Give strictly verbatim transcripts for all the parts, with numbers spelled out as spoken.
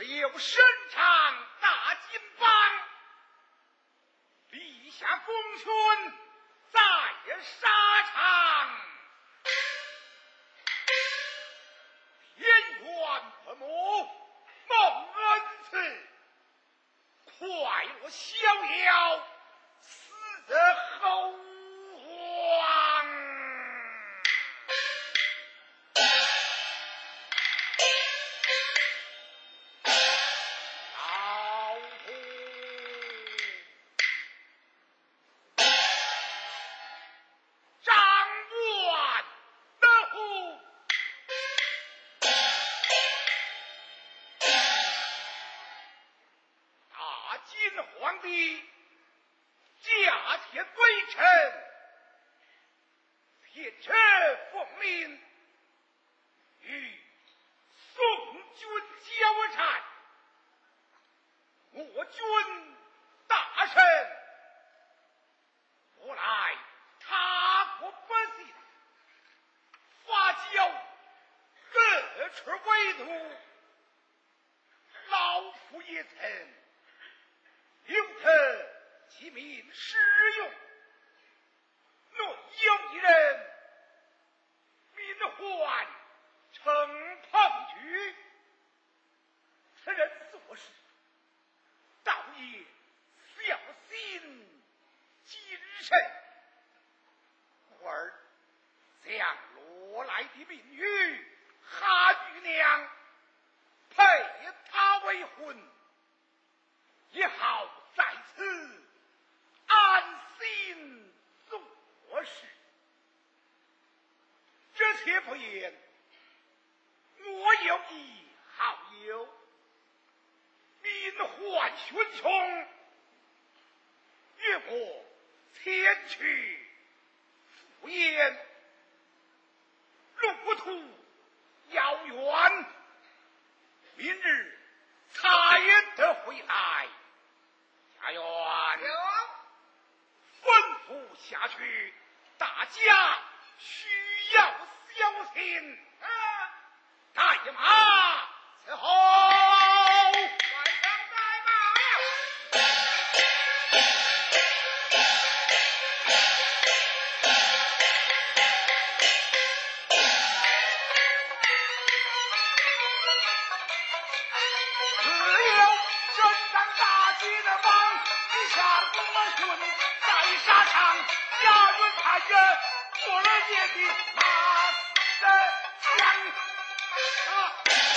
自有身长大金邦，立下功勋在沙场，天缘父母蒙恩赐，快乐逍遥死后皇。皇帝驾天归臣，天臣奉命与宋军交战，我军大胜，我来他国百姓发交各处为奴，老夫也曾留特其民使用，内有一人民患称彭举，此人做事倒也小心谨慎，故而将罗来的民女哈玉娘配他为婚，也好在此安心做事。这且不言，我有一好友，民患贫穷，越过前去赴宴，路途遥远，明日才得回来。家园吩咐下去，大家需要小心。带马伺候。 晚上带马。 只有身上大吉的帮，一下我顺在沙场，家人看着我儿爷的马的枪。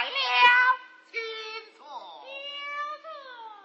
了， 请坐。 留坐。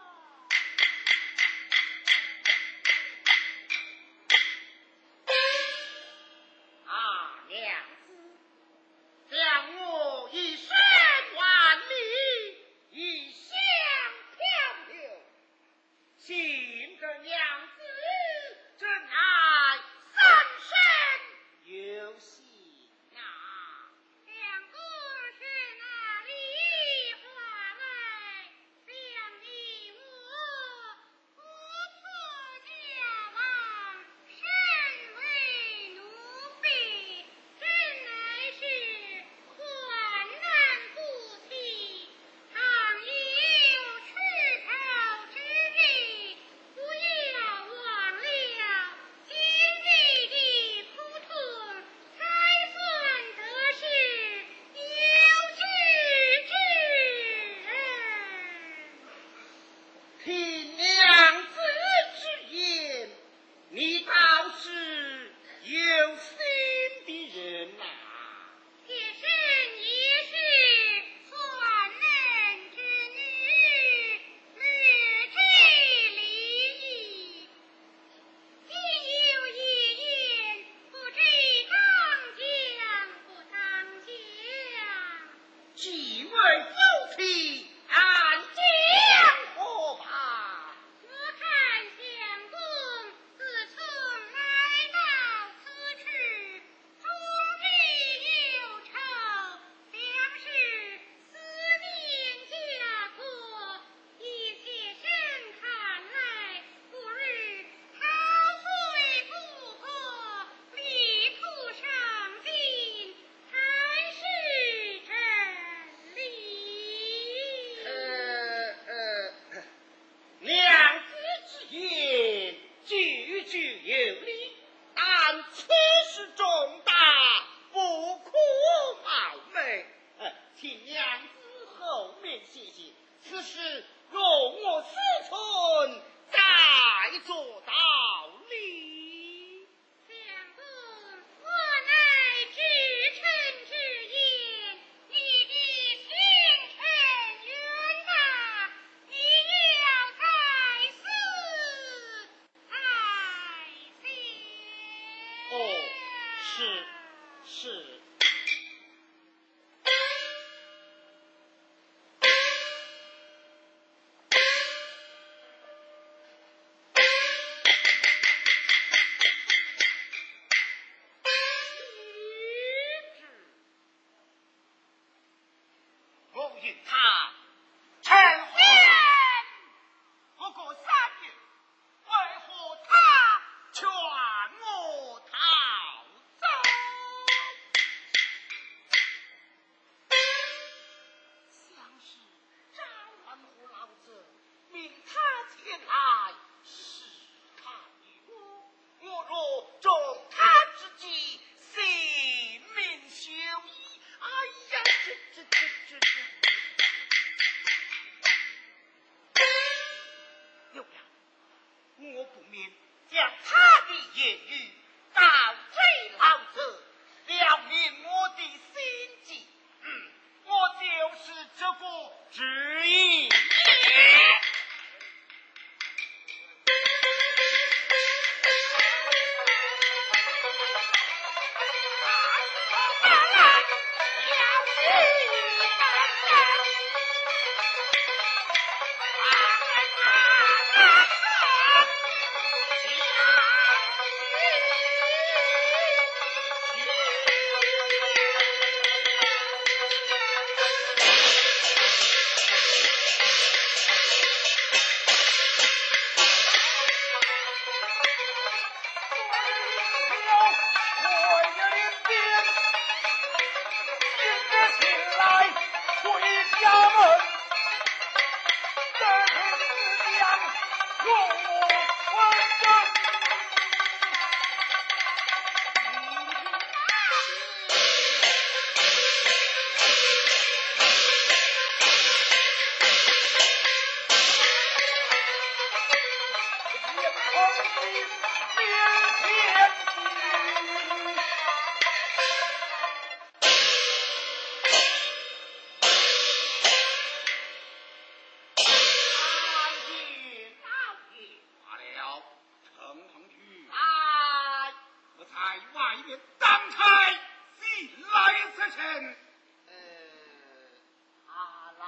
啊，娘子，将我一生万里，一乡漂流，请个娘子，真乃三生有幸啊！ 两个是哪里话来？想你我不错交往，身为奴婢，真乃是患难不起。倘有出头之日，不要忘了今日的铺顿，才算得是有志之人。 听娘子之言，你倒是有心的人呐、 妾身也是算人之女，略知礼仪。今有一言，不知当讲不当讲。 既为夫妻，安讲何怕？ 我看相公自从来到此处，终日忧愁，像是思念家国。依妾身看来，不日逃税不破，力图上进，才是真理。 呃呃，娘子之言句句有理，但此事重大，不可冒昧。呃，请娘子后面谢谢，此事容我思忖，再做道理。 相公，我乃知臣之言，你的清晨冤呐，你要再思再想。 哦，是是。我与他成婚不过三月，为何他劝我逃走？想是张万和老子命他前来试探我，我若中他之计，性命休矣。哎呀，这这这这这！有了，我不免将他的言语告知老子，了明我的心迹。嗯，我就是这个旨意。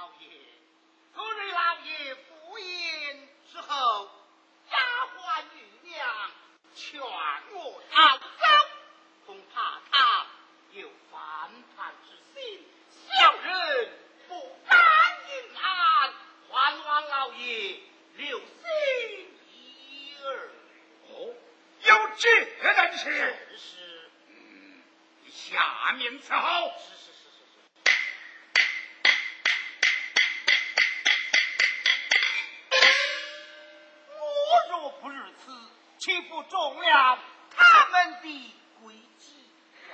老爷，昨日老爷赴宴之后，丫鬟玉娘劝我逃走，恐怕他有反叛之心，小人不敢隐瞒，还望老爷留心一二。 哦，有这件事？ 是， 嗯，你下面伺候。 是是是是是。我若不如此，岂不中了他们的诡计呀？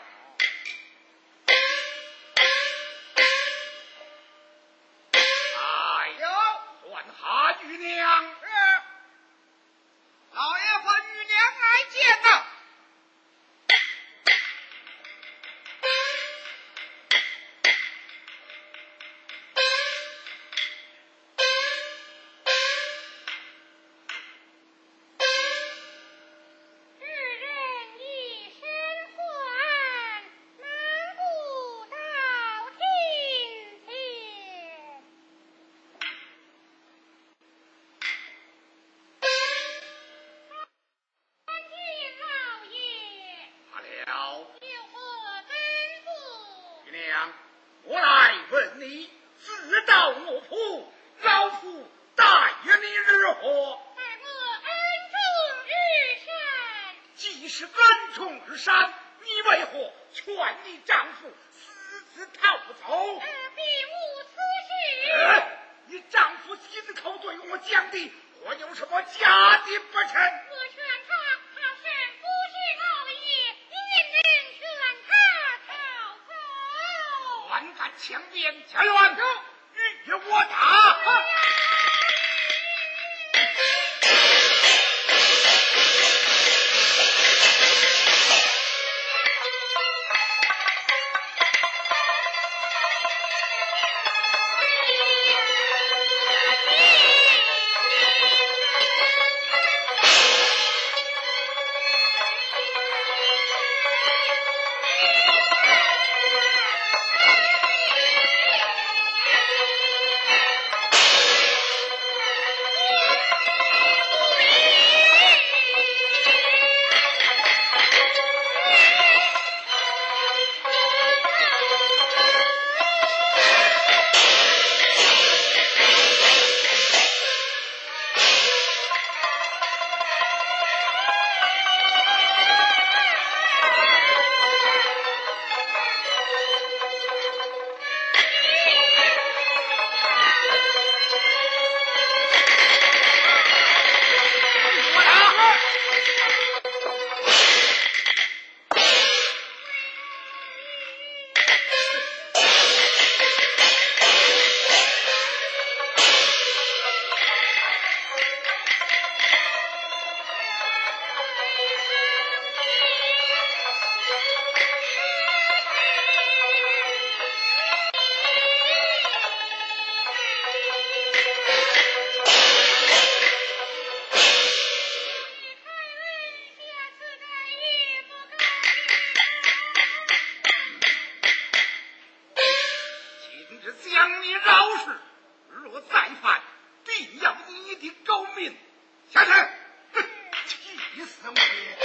哎呦，还下玉娘。 是，老爷和玉娘来见呐。 世人一身欢，难不到庭前。参见老爷， 罢了， 有何吩咐？ 玉娘，我来问你，自到我府，老夫待遇你如何？ 待我恩重日善。 既是恩重日善，你为何劝你丈夫私自逃走？ 呃，并无此事。 哎你丈夫亲口对我讲的，或有什么假的不成？ 我劝他，他甚不是老爷，您能劝他逃走？ 万敢强辩，前乱与我打！今日将你饶恕，若再犯，定要你的狗命。下去，气死我也！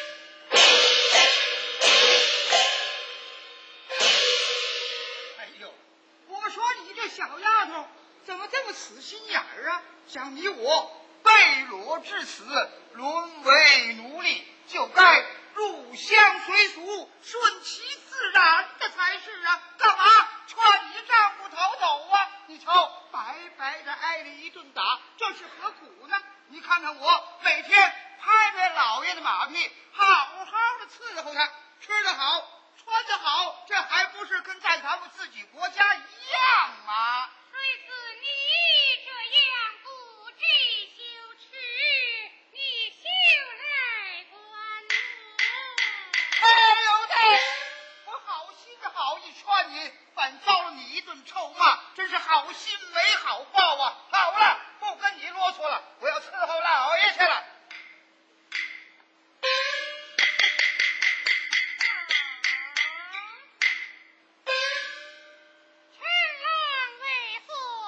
哎呦，我说你这小丫头怎么这么死心眼儿啊？像你我被落至此，沦为奴隶，就该入乡随俗，顺其自然的才是啊！干嘛劝你丈夫逃走啊？你瞧，白白的挨了一顿打，这是何苦呢？你看看我每天拍拍老爷的马屁，好好的伺候他，吃得好，穿得好，这还不是跟在咱们自己国家一样吗？ 谁知你这样不知羞耻，你休来管我。 哎呦对，我好心的好意劝你，反遭了你一顿臭骂，真是好心没好报啊！好了，不跟你啰嗦了，我要伺候老爷去了。 陈郎为何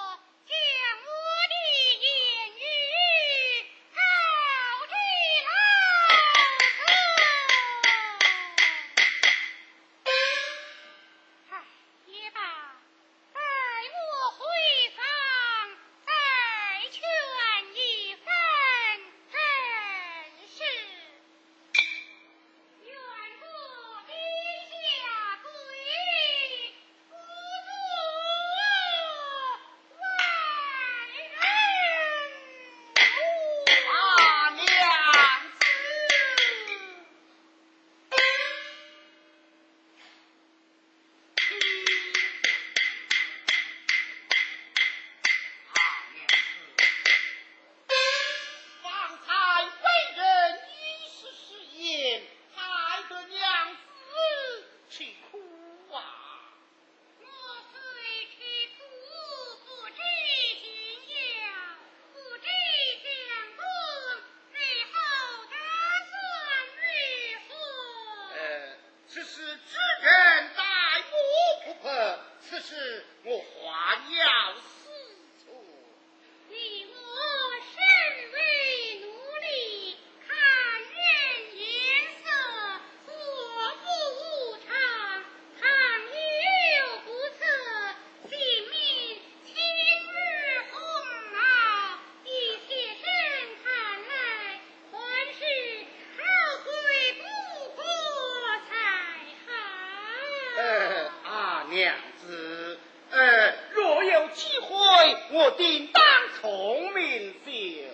我定当聪明就是。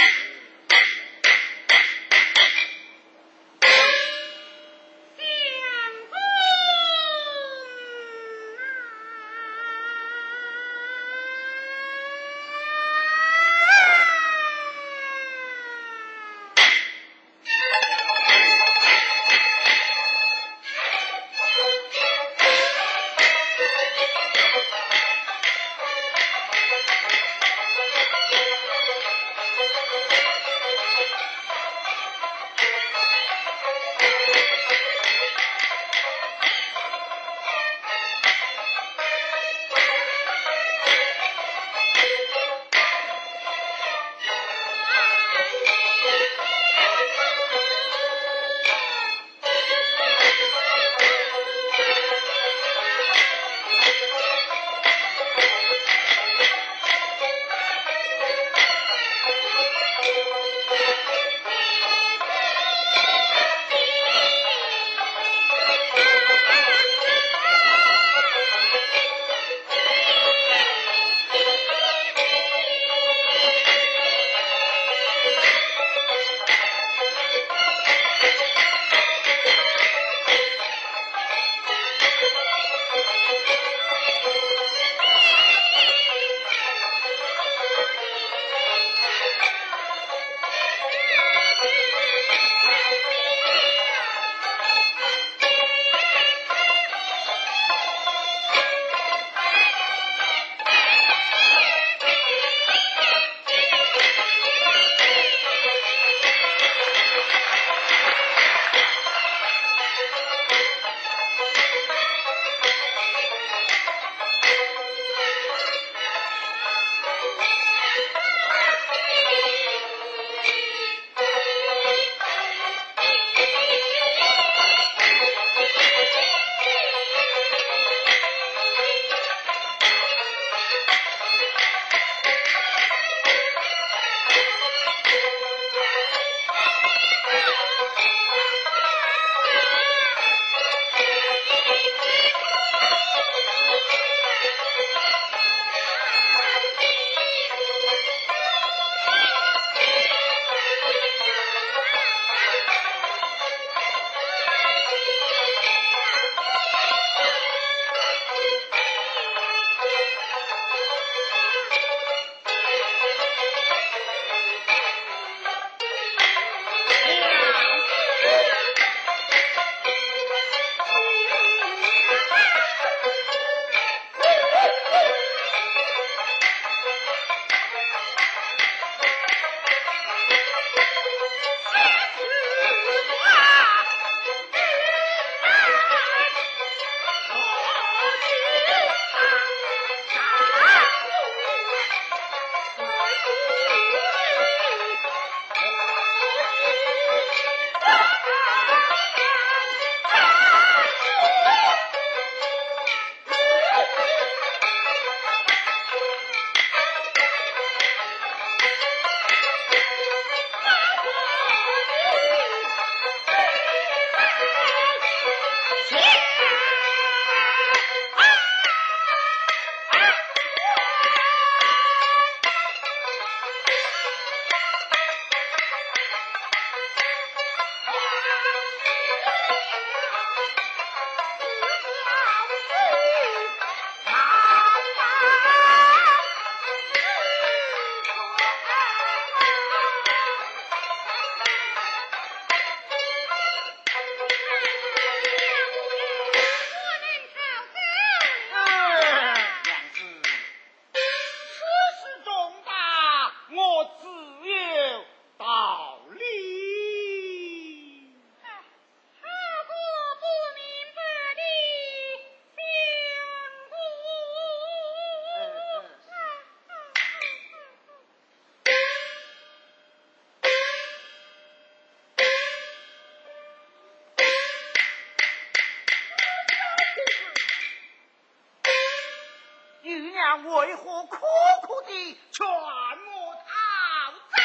为何苦苦地劝我逃走？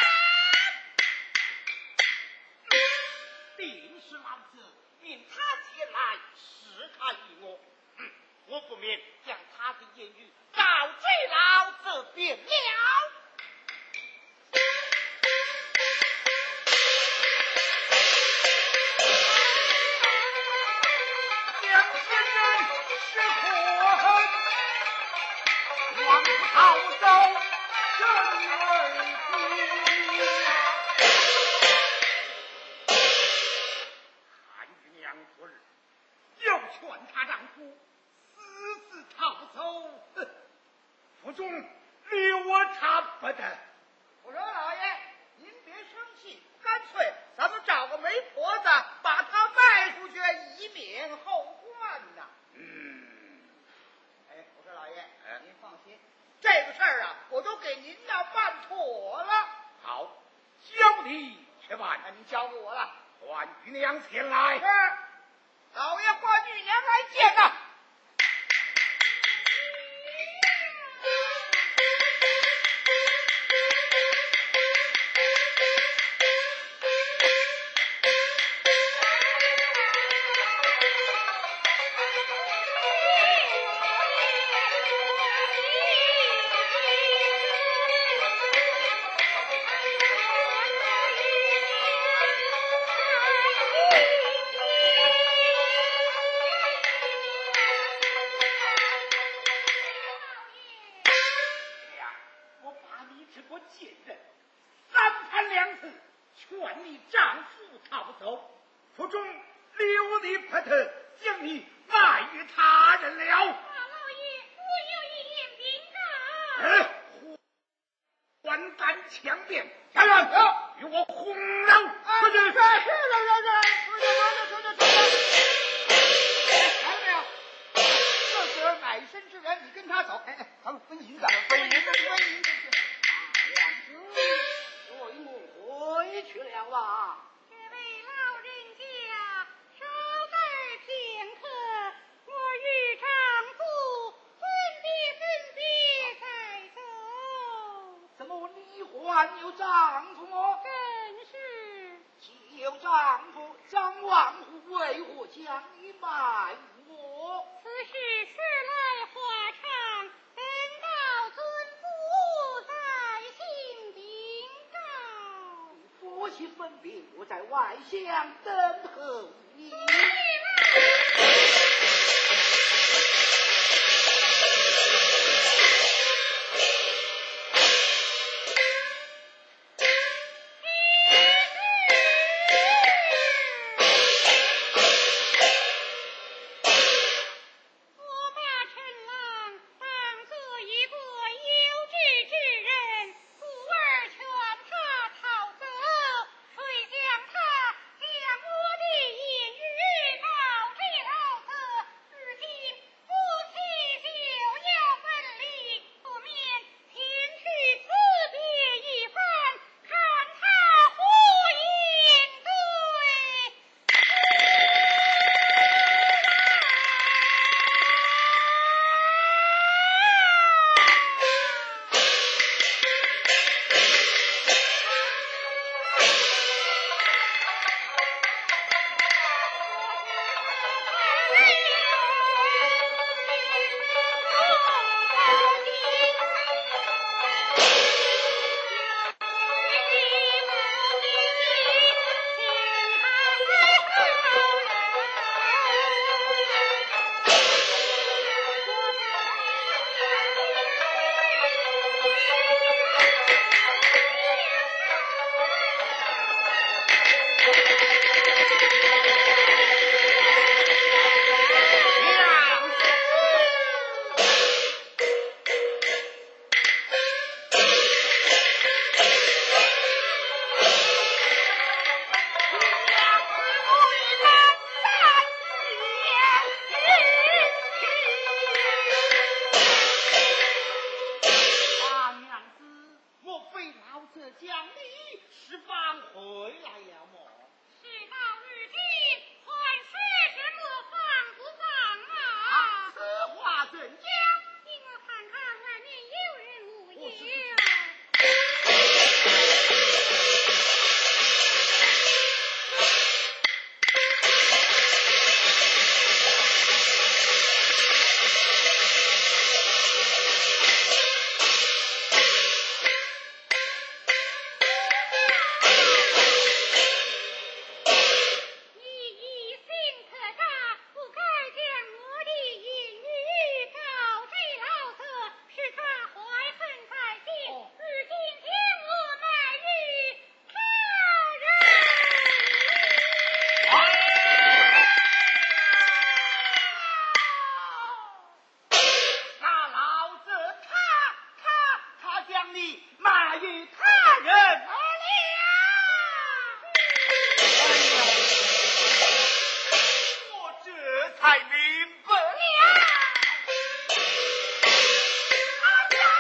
定是老子引他前来试探于我，嗯，我不免将他的言语告知老子便留他不得。 我说老爷，您别生气，干脆咱们找个媒婆子把他卖出去，以免后患呐。 嗯， 哎，我说老爷， 哎您放心，这个事儿啊，我都给您呐办妥了。 好，交你去办。 那您交给我了。 换玉娘前来。 是，老爷换玉娘来见呐。 将你卖与他人而了。哎呀，我这才明白了。哎呀，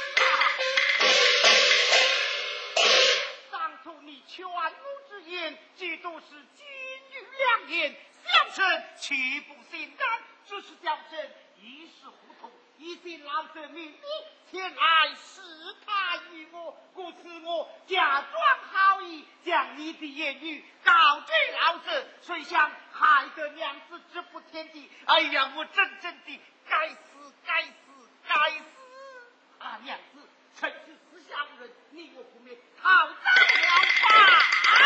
当初你全无之言，这都是金玉良言，小臣岂不心甘？只是小臣一时糊涂，一心老者命你前来试探于我，故此我假装好意，将你的言语告知老者，谁想害得娘子直不天地。哎呀，我真正的该死该死该死啊！娘子，趁是私下无人，你我不免逃在了吧？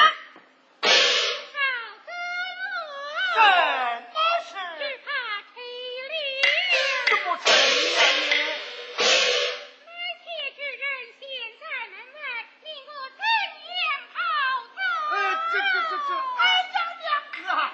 什么事？ 只怕吹铃。 怎么吹了？ 来帖之人现在门外，令我怎样逃走？ 呃，这这这这，哎呀，娘子啊！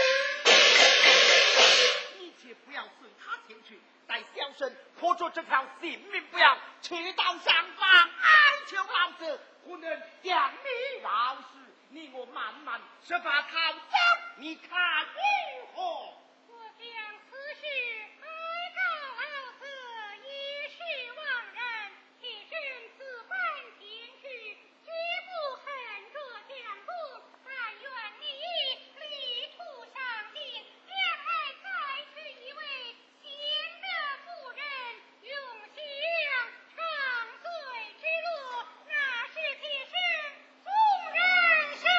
你且不要随他前去，待小生拖着这条性命不要，去到上方哀求老者，不能将你饶是，你我慢慢设法逃走，你看如何？ 我将此事哀告老子，一事忘人。铁身此番前去，绝不恨着将功。但愿你力图上进，将来再娶一位贤德妇人，永享长岁之乐，那是铁身纵人寿。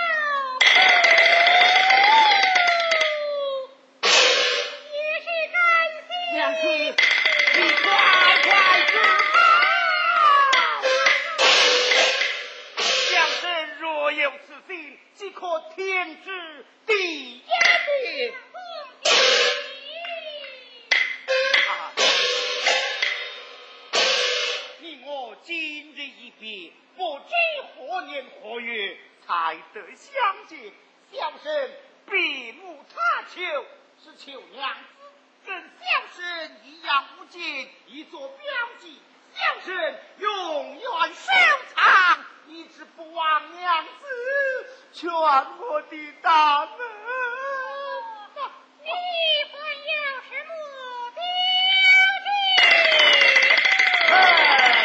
也是甘心。 娘子，你快快治好！小生若有此心，即可天知地也定。 恭喜啊！你我今日一别，不知何年何月才得相见。小生并无他求，是求娘子跟小生一样无尽，一作标记，小生永远收藏，一直不忘娘子劝我的大门。 你还有什么标记？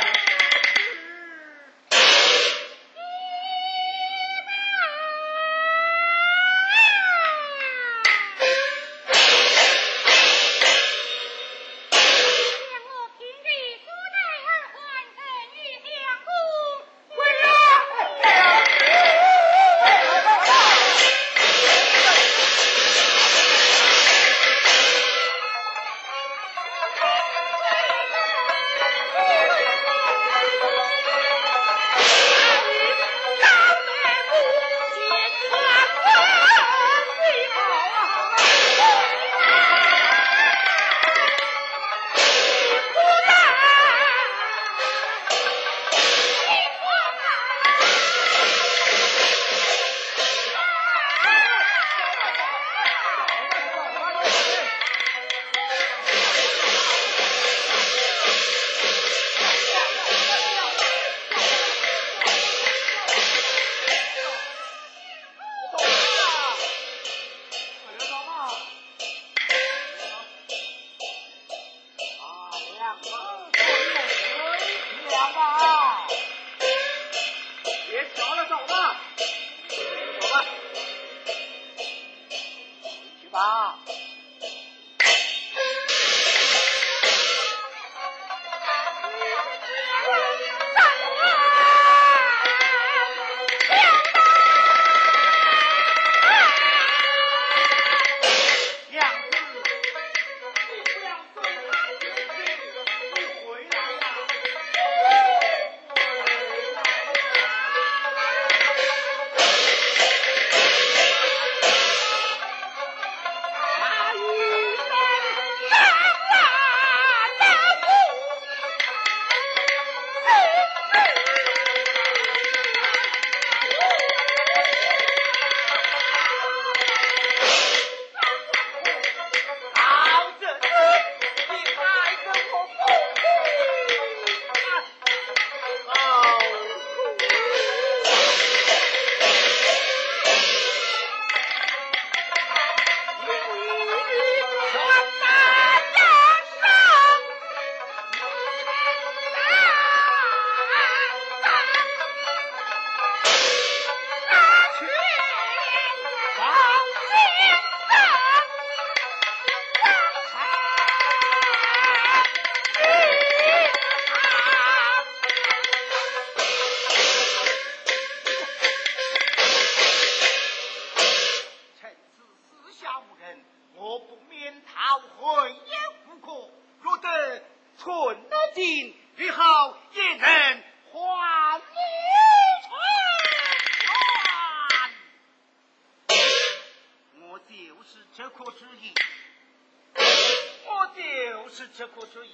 这颗水，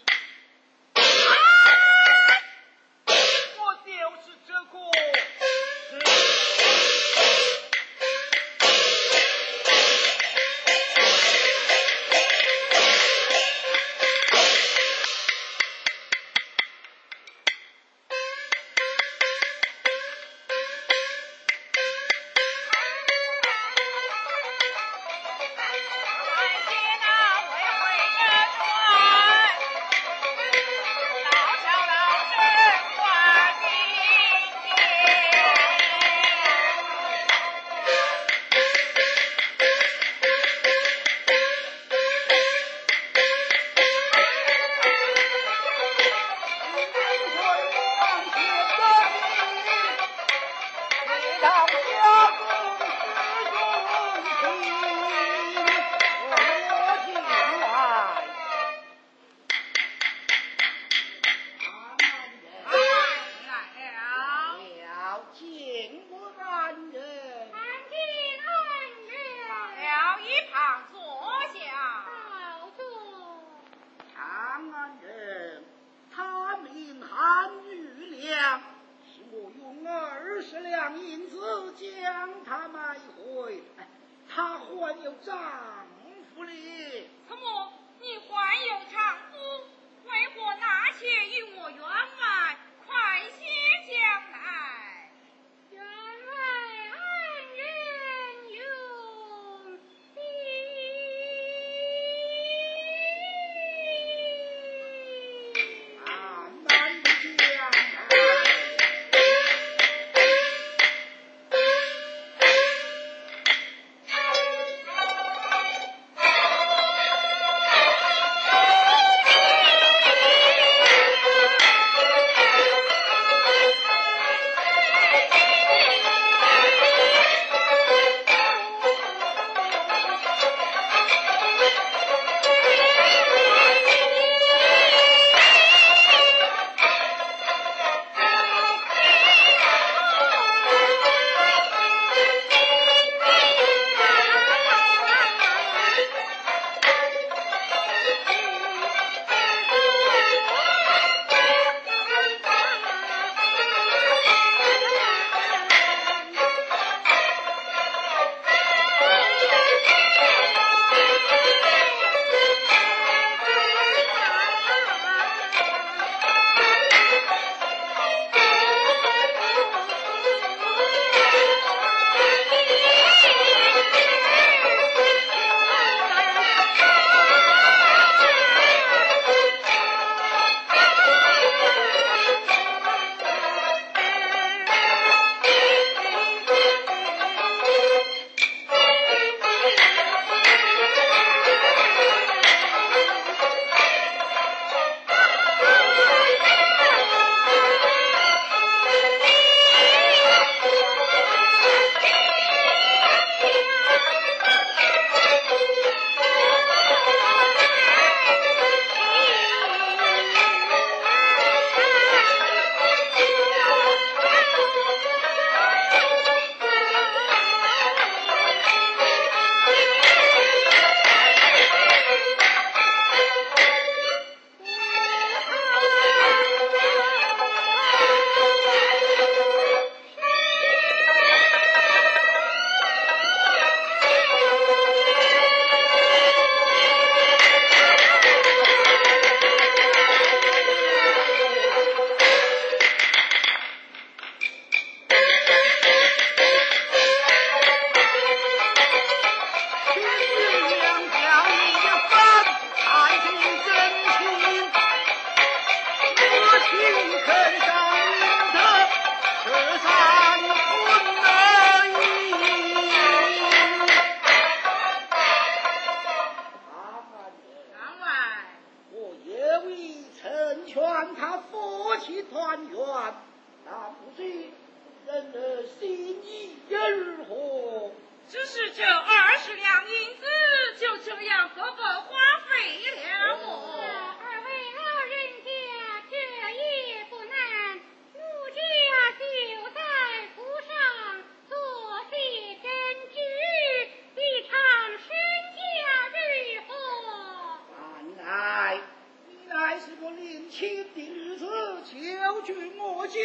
我就是这颗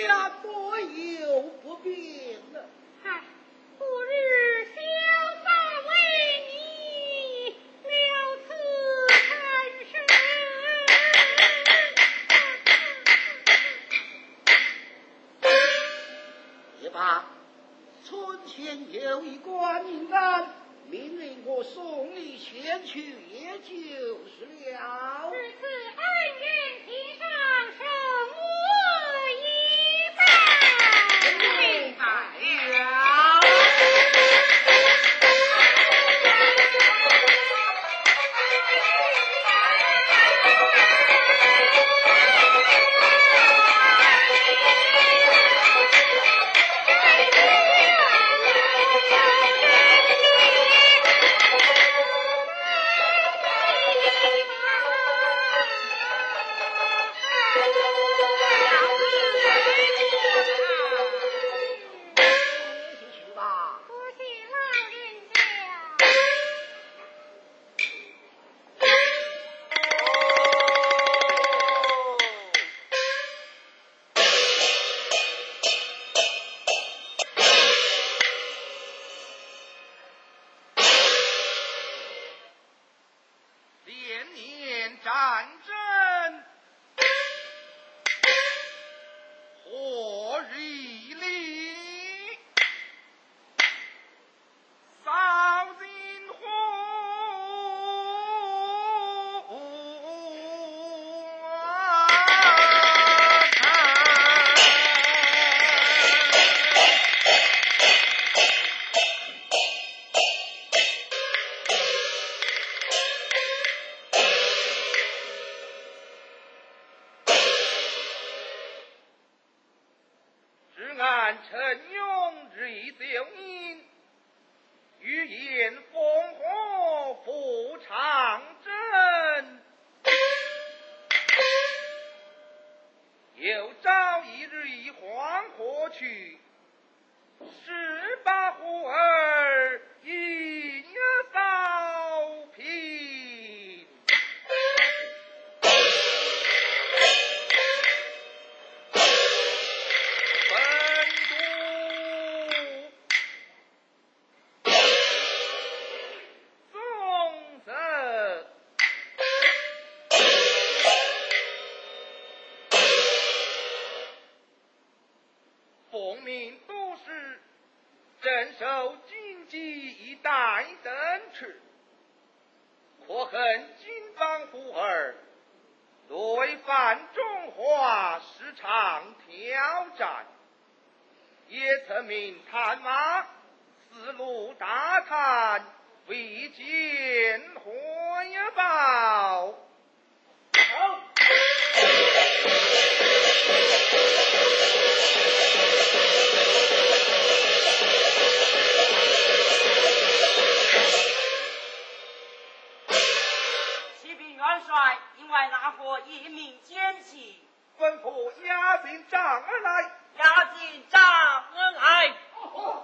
家多有不便呢。 唉，不日小嫂为你了此陈身。 也罢，村前有一官名单，命令我送你前去，也就是了。 至此恩怨提上，生我一半。 明白了。连年战争，何日里？扫尽火。按陈勇日以奏音，欲言烽火赴长征，又召一日以黄河去，十八户儿一扫平。奉命都师镇守荆棘以待登池，可恨金榜虎儿对犯中华时常挑战，也曾命探马四路打探，未见回报。好。 元帅因为那伙一鸣奸细， 吩咐押进帐而来， 押进帐而来。 哦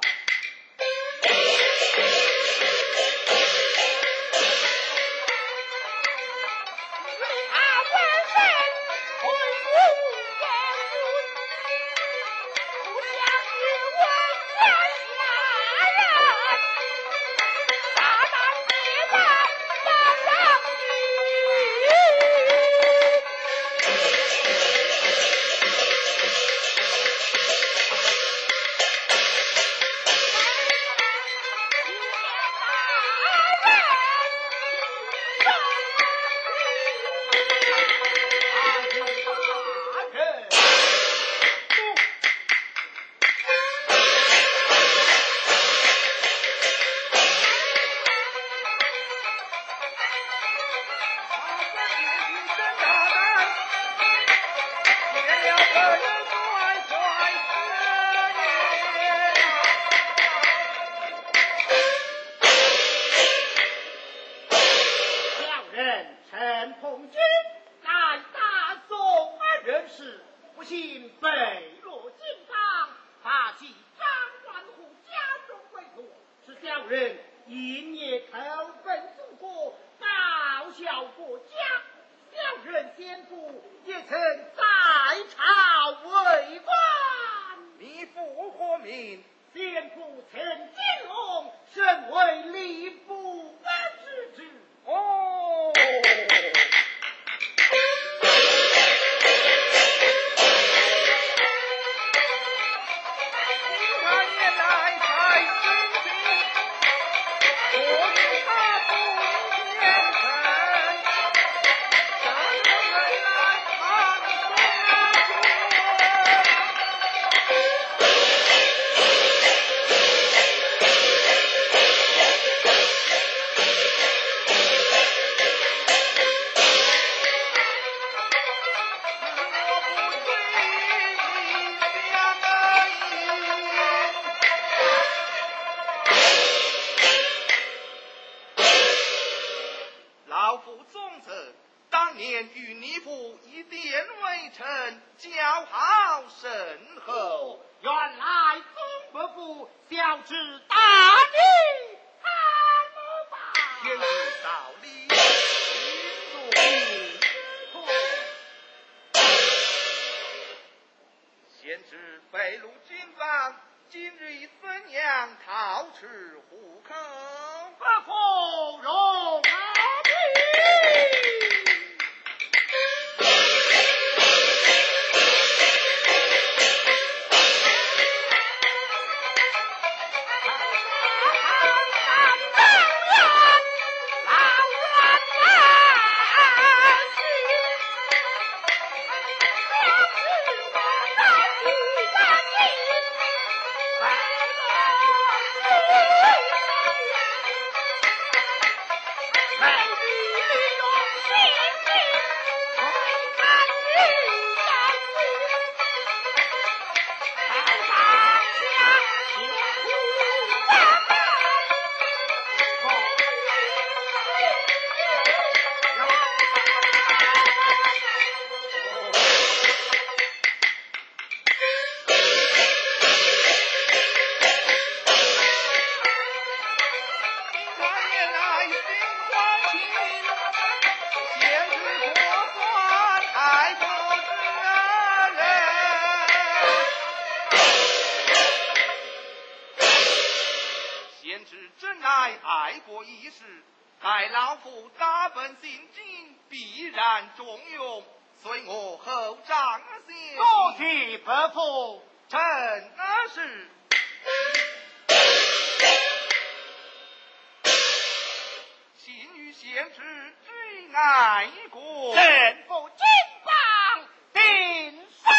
啊，万岁！回府将军，不想是王家下人，大胆野蛮，当让也曾在朝为官。 年与你父一殿为臣，交好甚厚。 原来宗伯父小侄大礼他们吧。 天子道理，心中贤侄北路金榜，今日以怎样讨吃糊口？ 伯父容阿弟。 待老夫打本心经，必然重用，随我后帐先。 多谢伯父， 臣那是。心与贤侄最爱过， 臣父金榜定上。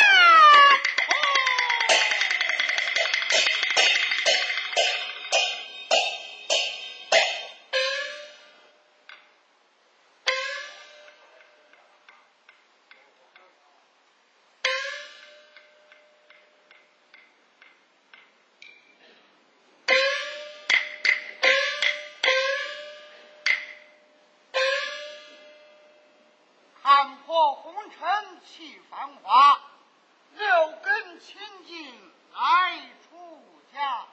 看破红尘弃繁华，六根清净来出家。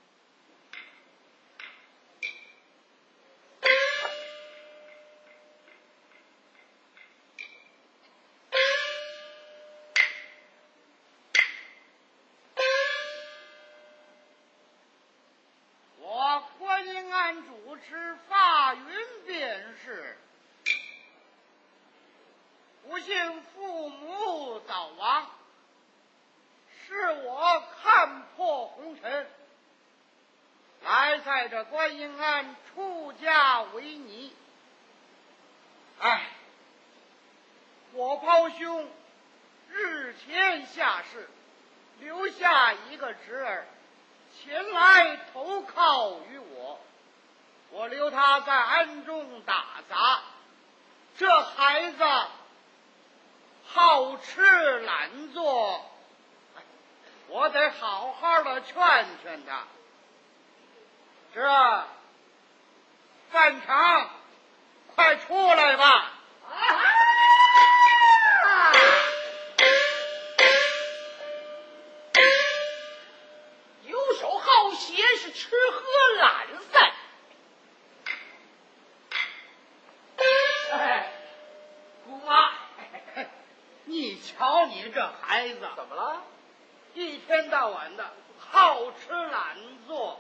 我观音庵主持法云便是。不幸父母早亡，是我看破红尘，来在这观音庵出家为尼。唉，我胞兄日前下世，留下一个侄儿前来投靠于我，我留他在庵中打杂，这孩子好吃懒做，我得好好的劝劝他。这饭场快出来吧！ 啊！游手好闲是吃喝懒散。哎，姑妈。 你瞧你这孩子怎么了？ 一天到晚的好吃懒做。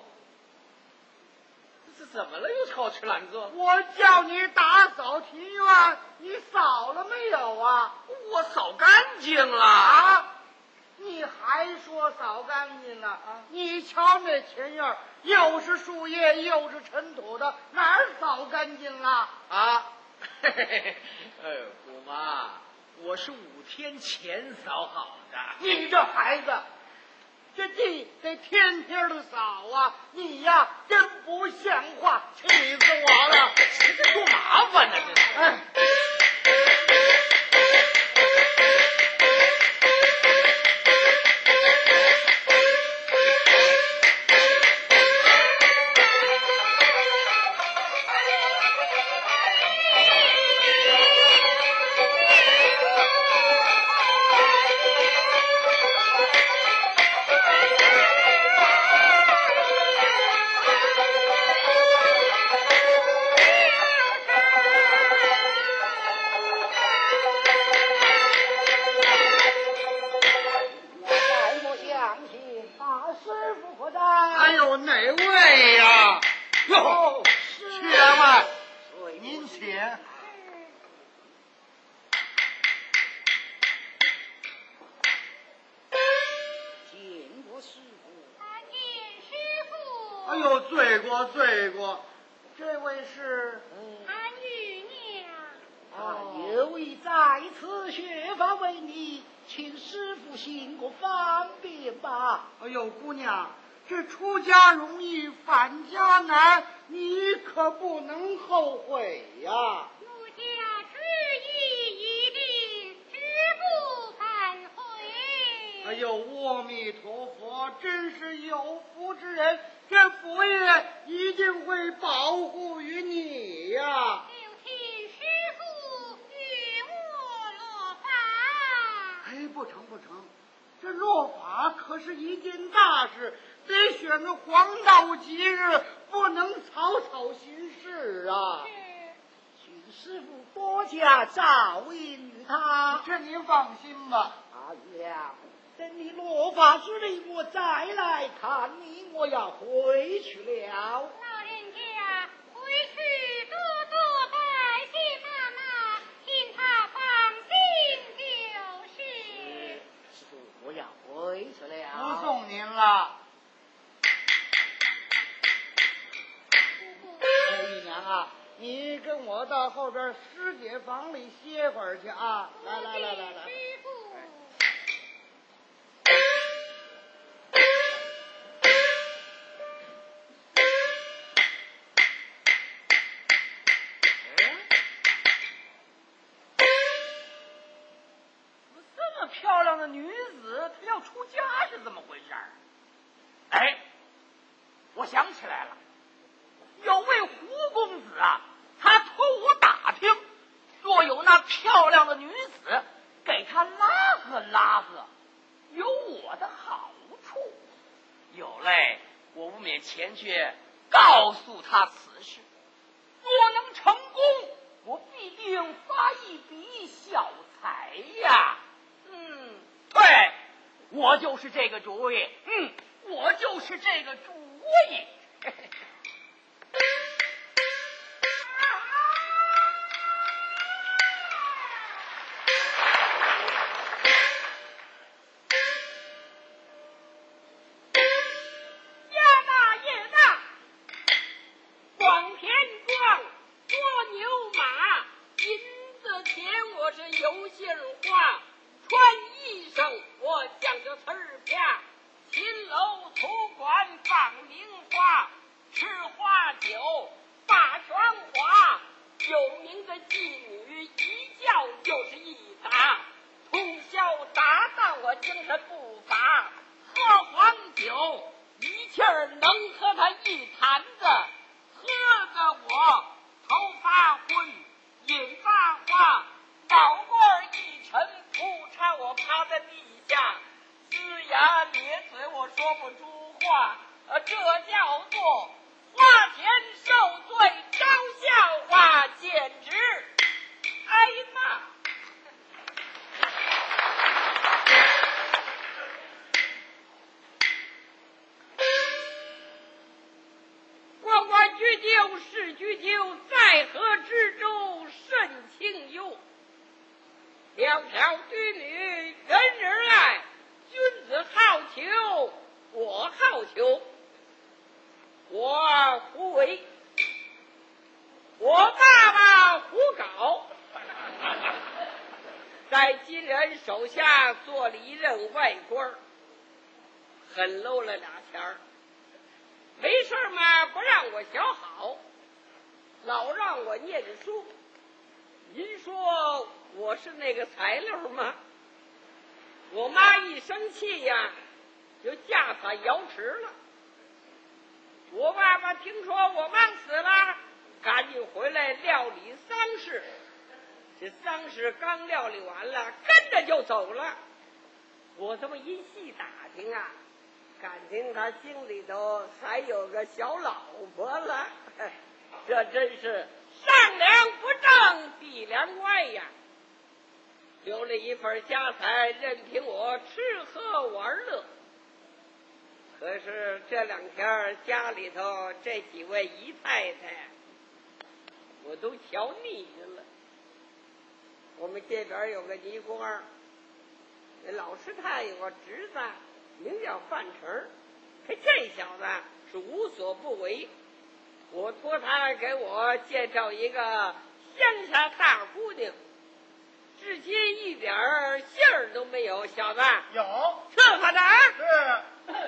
这怎么了？又好吃懒做？ 我叫你打扫庭院，你扫了没有啊？ 我扫干净了啊！你还说扫干净了？啊！你瞧那前院，又是树叶又是尘土的，哪儿扫干净了？啊！ 嘿嘿嘿，哎呦，姑妈。我是五天前扫好的。 你这孩子，这地得天天的扫啊！你呀，真不像话，气死我了！ 这多麻烦呢，这是。 哎。 大师傅何在？ 哎呦，哪位呀？哟，员外，您请。 见过师傅。 参见师傅。 哎呦，罪过罪过，这位是韩玉娘。 啊，有意在此学法为你，请师傅行个方便吧。 哎呦，姑娘，这出家容易返家难，你可不能后悔呀。 奴家之意已定，绝不反悔。 哎呦，阿弥陀佛，真是有福之人，这佛爷一定会保护于你呀。 就请师傅与我落法。 哎，不成不成，这落法可是一件大事，得选个黄道吉日，不能草草行事啊。 是。 请师傅多加照应于他。 这您放心吧。 阿玉了，等你落法之日，我再来看你。我要回去了。 老人家回去多多拜谢妈妈，请她放心就是。 师傅，我要回去了。 不送您了。哎，玉娘啊，你跟我到后边师姐房里歇会儿去啊！来来来来来。 师傅。 这么漂亮的女子，她要出家是怎么回事？哎，我想起来了，有位胡公子啊，他托我打听，若有那漂亮的女子，给他拉个拉个，有我的好处。有嘞，我不免前去告诉他此事。若能成功，我必定发一笔小财呀。嗯，对，我就是这个主意。嗯，我就是这个主意。心里头还有个小老婆了，这真是上梁不正比梁歪呀！留了一份家财，任凭我吃喝玩乐。 可是这两天家里头这几位姨太太，我都瞧腻了。我们这边有个尼官，那老师太有个侄子，名叫范成，嘿，这小子是无所不为。我托他给我介绍一个乡下大姑娘，至今一点儿信儿都没有。小子， 有这可哪儿？ 是。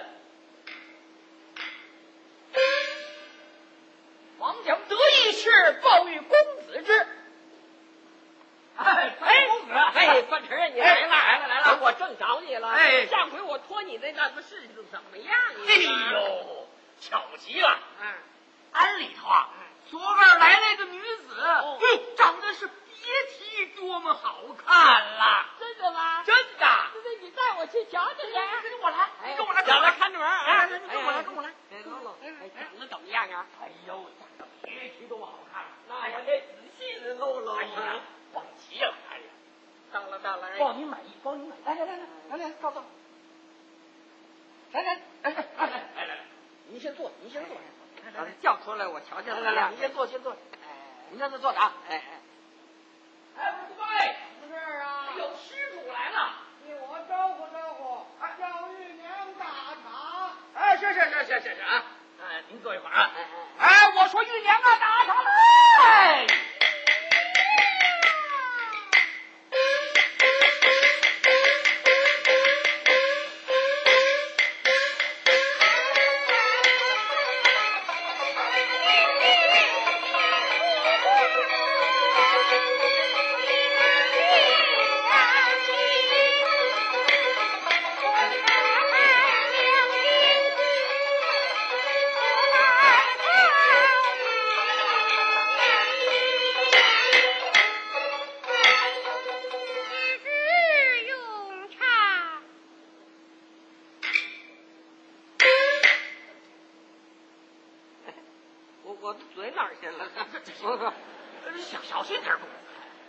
王将得意事，报与公子之。哎， 哎， 公子， 哎，范成啊，你来了， 来了来了， 我正找你了。 哎， 上回我托你的那个事情怎么样？ 哎呦，巧极了！ 啊， 庵里头啊，昨儿来了一个女子，哦，长得是别提多么好看了。 真的吗？ 真的。 那你带我去瞧瞧去。 跟我来， 哎， 跟我来， 小子看着门啊！ 来，跟我来，跟我来。 哎，露露，哎，长得怎么样啊？ 哎呦，长得别提多么好看了。 那我得仔细的露露。 哎呀，忘极了。哎呀， 到了到了， 包你满意，包你满意。来来来来来来，告诉我。来来来来来来来，您先坐，您先坐。 把他叫出来，我瞧瞧。 来来来，您先坐，先坐。哎，您在这坐着啊。 哎哎。 哎，我诸位， 什么事儿啊？ 有施主来了。 替我招呼招呼，叫玉娘大茶。 哎，是是是是是是啊。哎，您坐一会儿啊。 哎哎，哎，我说玉娘啊，大茶来。 我的嘴哪儿去了？ 我说，小小心点，公子。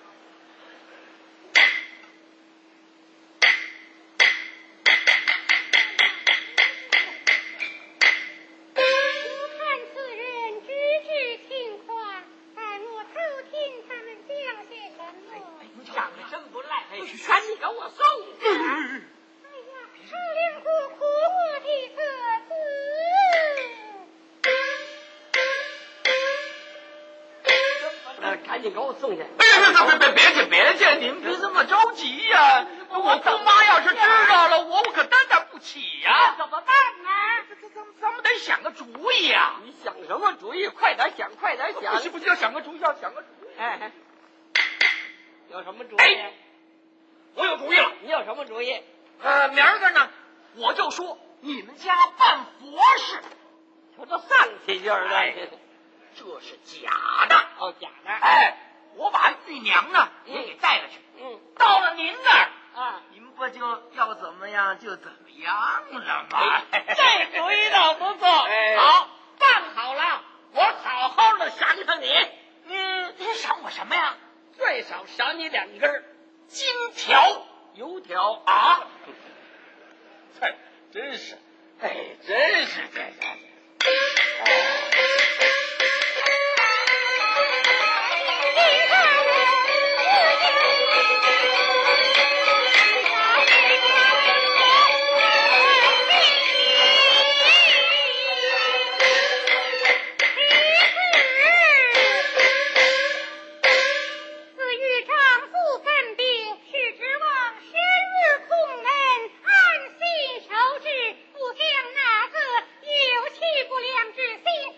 赶紧给我送去！ 哎呀，少两苦苦我的个子！呃，赶紧给我送去！ 哎呀，别别别去别去，您别这么着急呀！我姑妈要是知道了，我我可担当不起呀！ 怎么办呢？ 咱咱咱们得想个主意呀！ 你想什么主意？快点想，快点想！ 不行不行，要想个主意，要想个主意。 哎，有什么主意？ 哎，我有主意了。 你有什么主意？ 呃，明儿个呢，我就说你们家办佛事， 我都丧气劲儿了。 哎，这是假的。 哦，假的。 哎，我把玉娘呢也给带了去。 嗯， 到了您那儿啊， 您不就要怎么样就怎么样了吗？ 这主意倒不错。 哎， 好，办好了，我好好的赏赏你。 嗯，你赏我什么呀？ 最少赏你两根金条、 油条啊！这真是，哎，真是这下子。 不将那个有气不良之心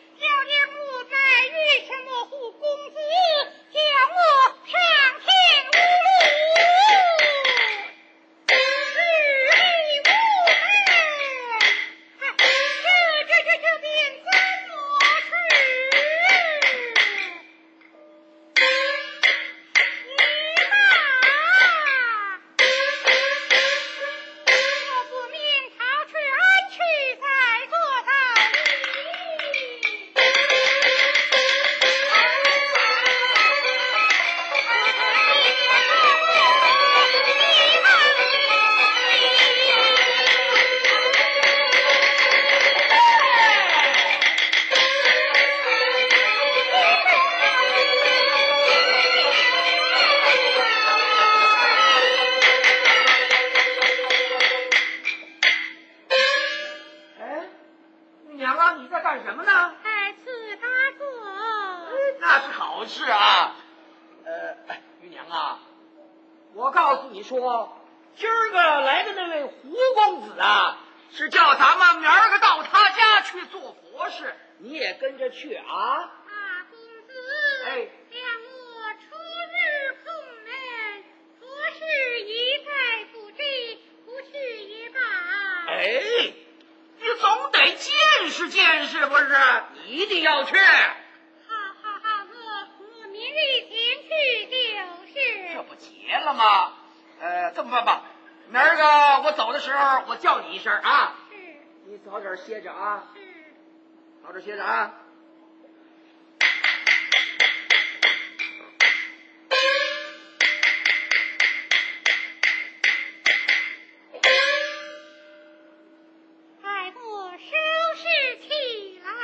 啊，你在干什么呢？ 在此打坐。 那是好事啊。呃，玉娘啊，我告诉你说，今儿个来的那位胡公子啊，是叫咱们明儿个到他家去做佛事，你也跟着去啊。 大公子， 哎， 让我初日碰门，佛事一概不知，不去也罢。 哎，你总得见识见识不是？你一定要去。 好好好，我我明日前去就是。 这不结了吗？呃，这么办吧，明儿个我走的时候，我叫你一声啊。 是。 你早点歇着啊。 是。 早点歇着啊。 待我收拾起来。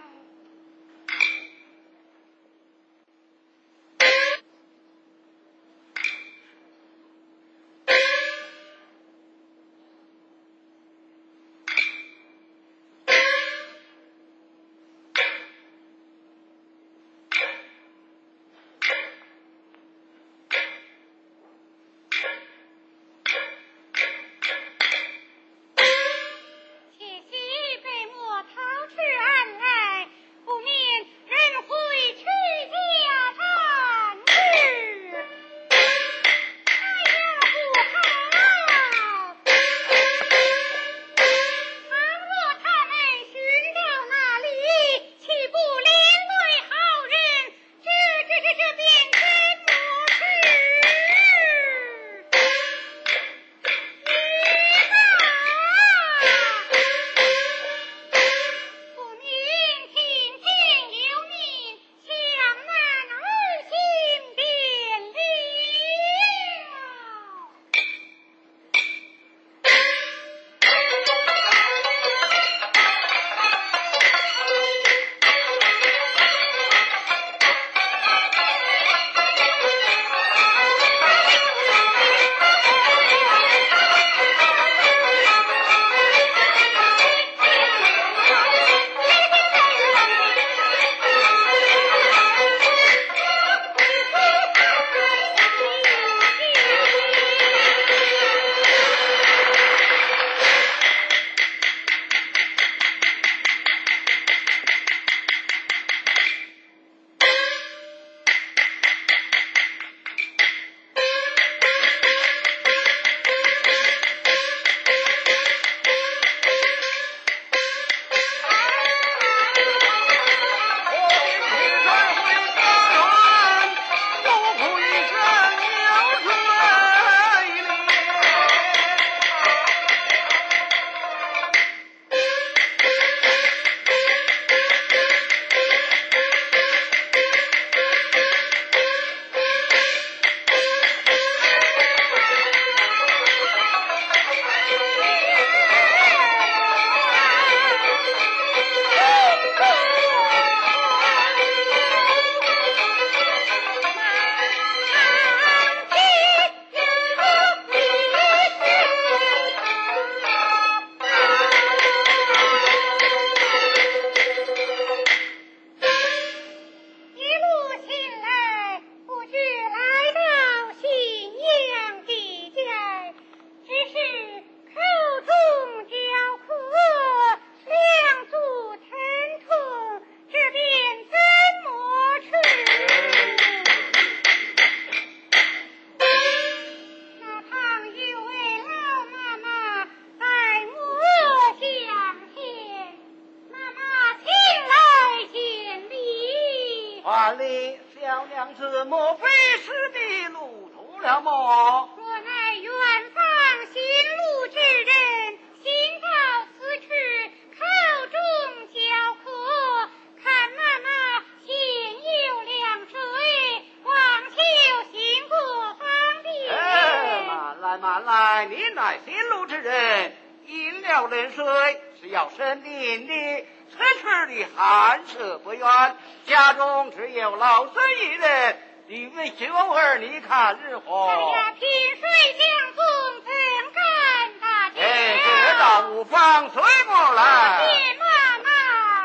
万里小娘子，莫非是迷路出了么？ 我乃远方行路之人，行到此处，口中教课，看妈妈心有凉水，望求行过方便。 哎，慢来慢来，你乃行路之人，饮了冷水是要生病的。此处离寒舍不远，家中只有老孙一人，你为秀儿你看日何？ 哎呀，萍水相逢怎敢大见？ 哎，这到无妨随我来。 见妈妈。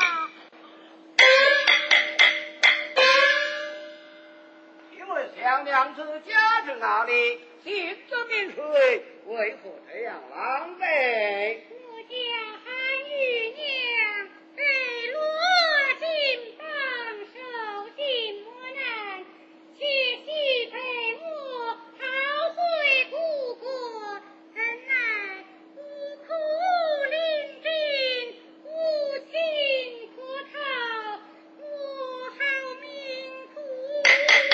子家住哪里？姓这名谁？为何这样狼狈？ 我家韩玉娘被罗金榜受尽磨难，且系陪我逃回故国，怎奈无苦临阵，无情可逃，我好命苦。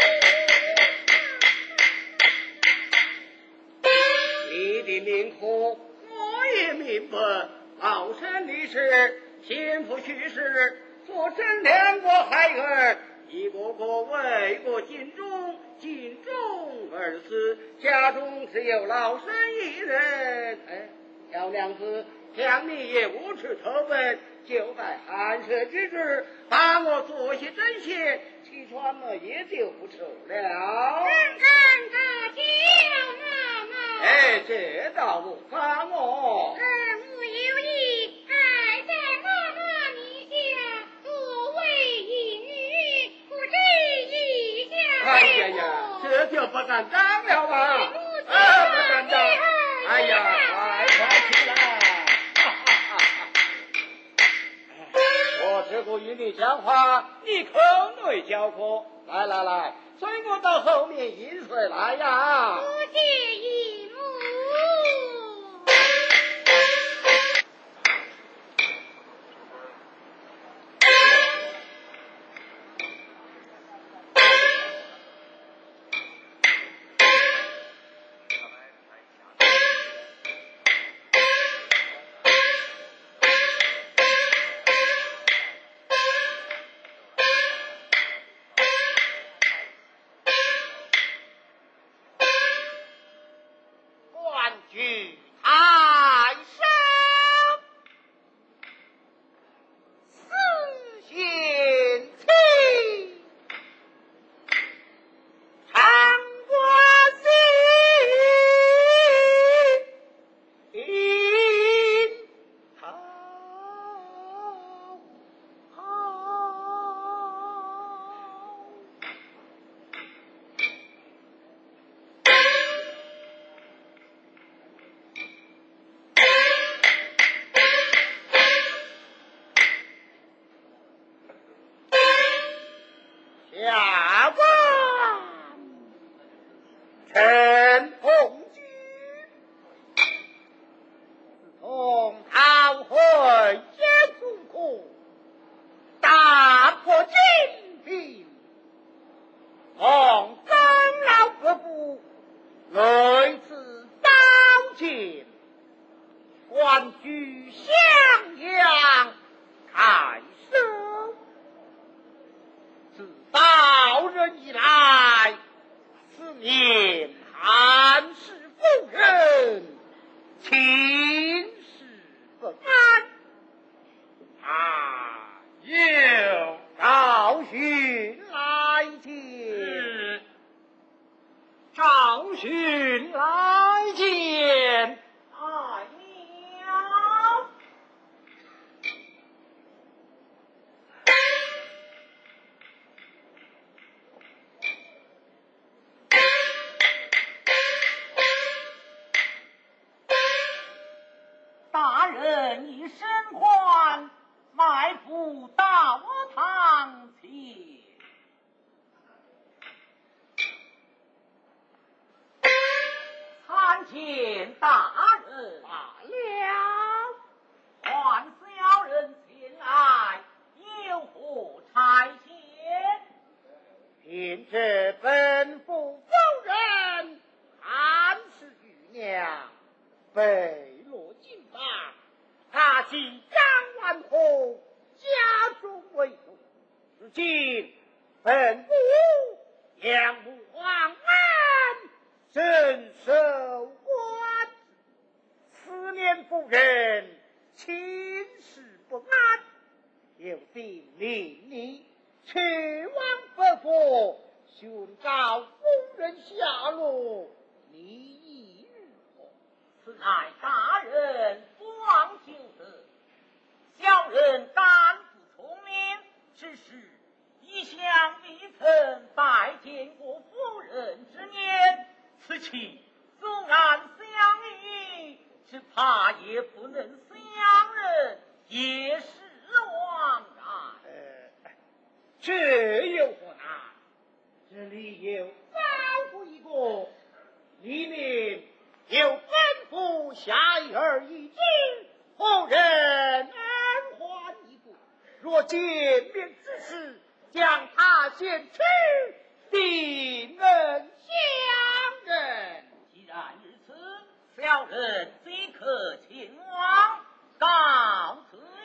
你的命苦我也明白，老身的事天父去世，所生两个孩儿，一个个为国尽忠，尽忠而死，家中只有老身一人。哎，小娘子，像你也无耻投奔，就在寒舍之日，把我做些针线，起床了也就不愁了。 看看大叫妈妈。 哎，这倒不妨哦。 儿我有意爱在妈妈名下，作为义女，不知一家哎呀呀，这就不敢当了吧？啊，不敢当！哎呀，快快起来！我只顾与你讲话，你口内教课。来来来，随我到后面饮水来呀！ 不介一幕。 官居太守，私信妻，长官心滔下官陈凤举，自从讨回严嵩库，大破金兵，奉长老各部类似刀剑，官居襄阳太守。自到任以来，思念韩氏夫人，寝食不安。啊，有赵训来见，赵训来见。 哎娘！大人已身患，埋伏到我堂前。参见大人。 罢了， 唤小人前来，有何差遣？ 凭着本府夫人韩氏玉娘被落金榜，他即张万红家中为奴，如今本府杨母皇安，深受官职，思念夫人寝食不安，有定令你去往北府寻找夫人下落，你意如何？ 此乃大人光求得，小人胆不聪明，只是一向未曾拜见过夫人之面。 做见面之事，将他先去定门相认。 既然如此，小人即可前往告辞了。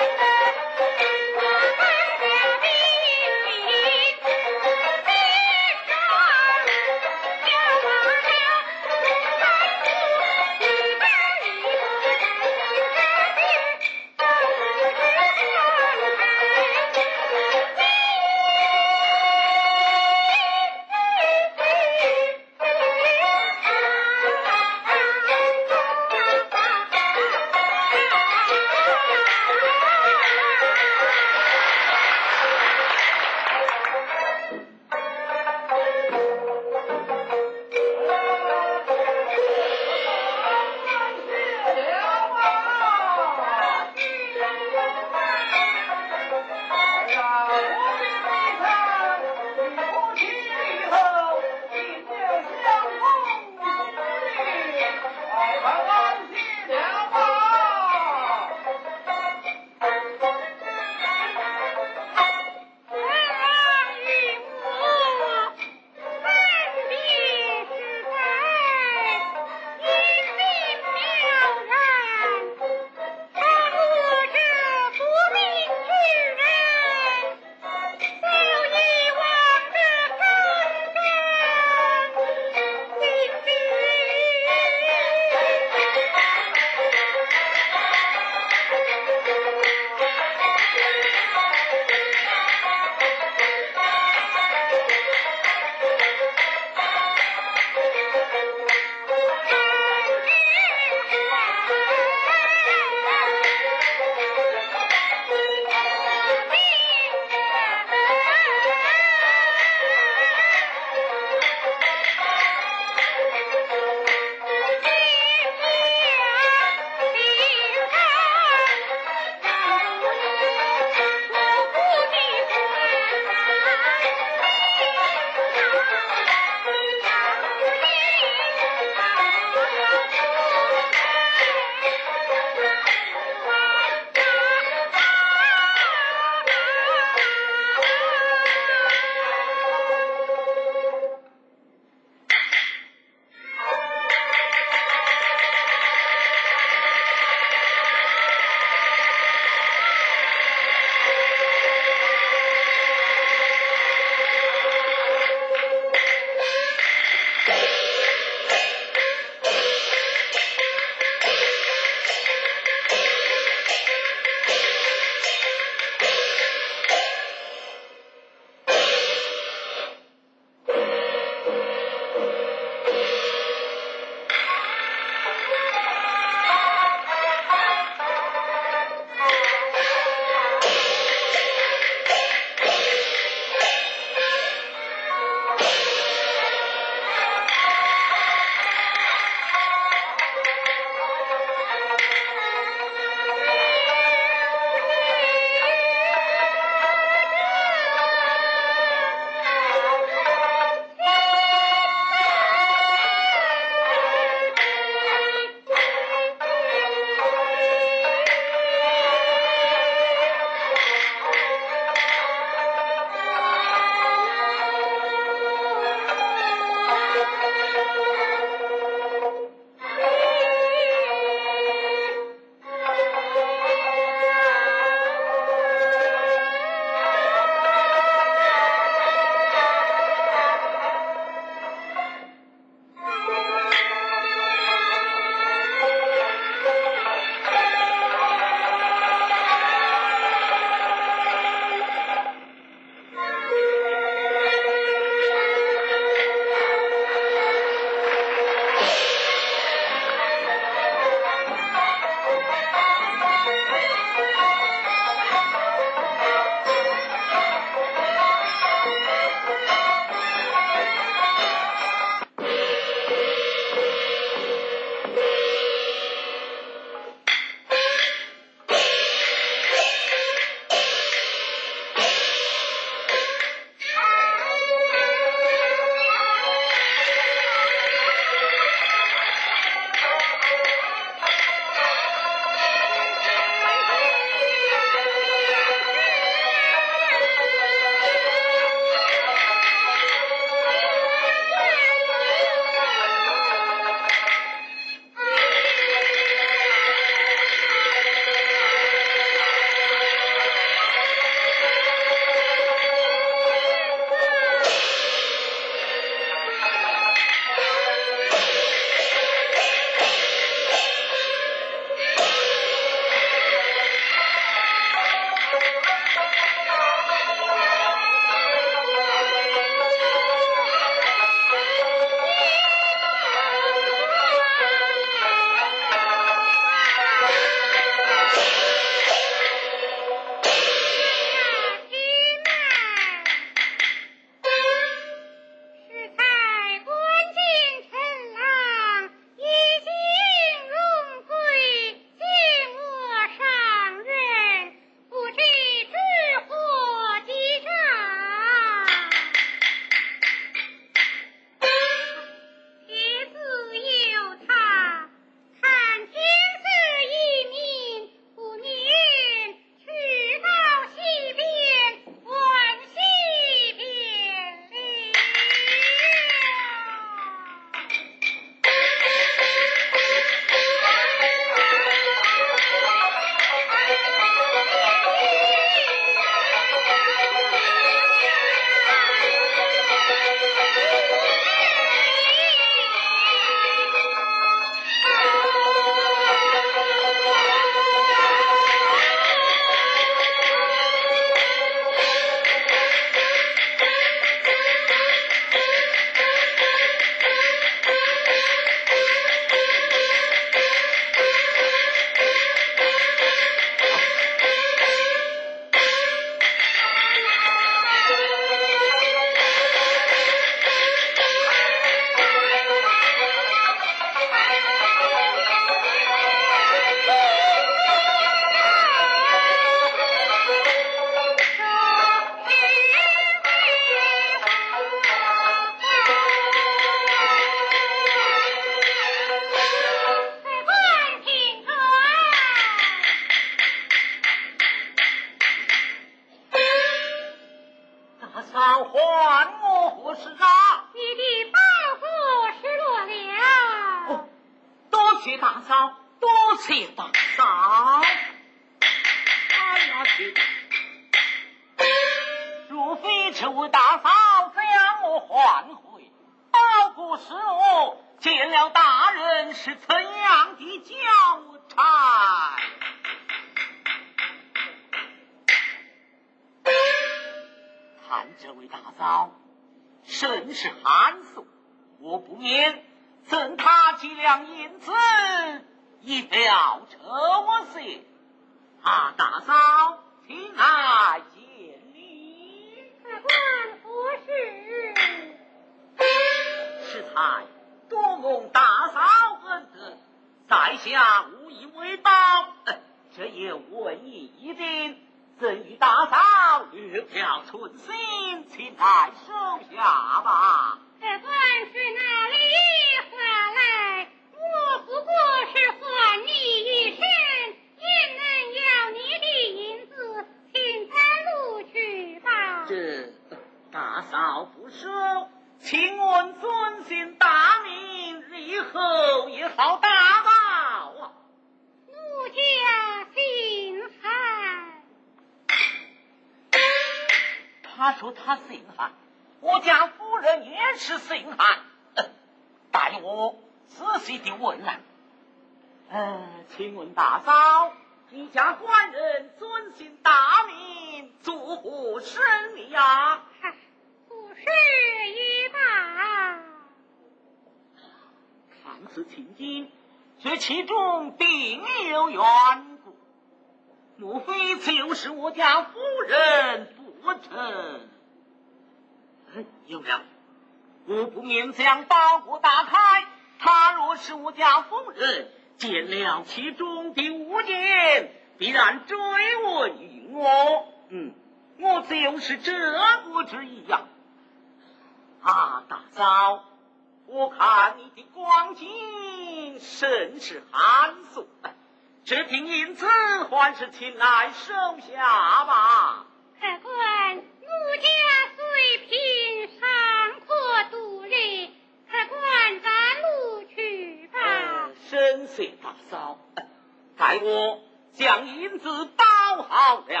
其中的物件必然追问于我，嗯，我就是这国之一呀。啊，大嫂，我看你的光景甚是寒酸，只凭银子还是请来收下吧。 客官，奴家虽贫，尚可度日，客官咱路去吧。 呃、深谢大嫂，待我将银子包好了。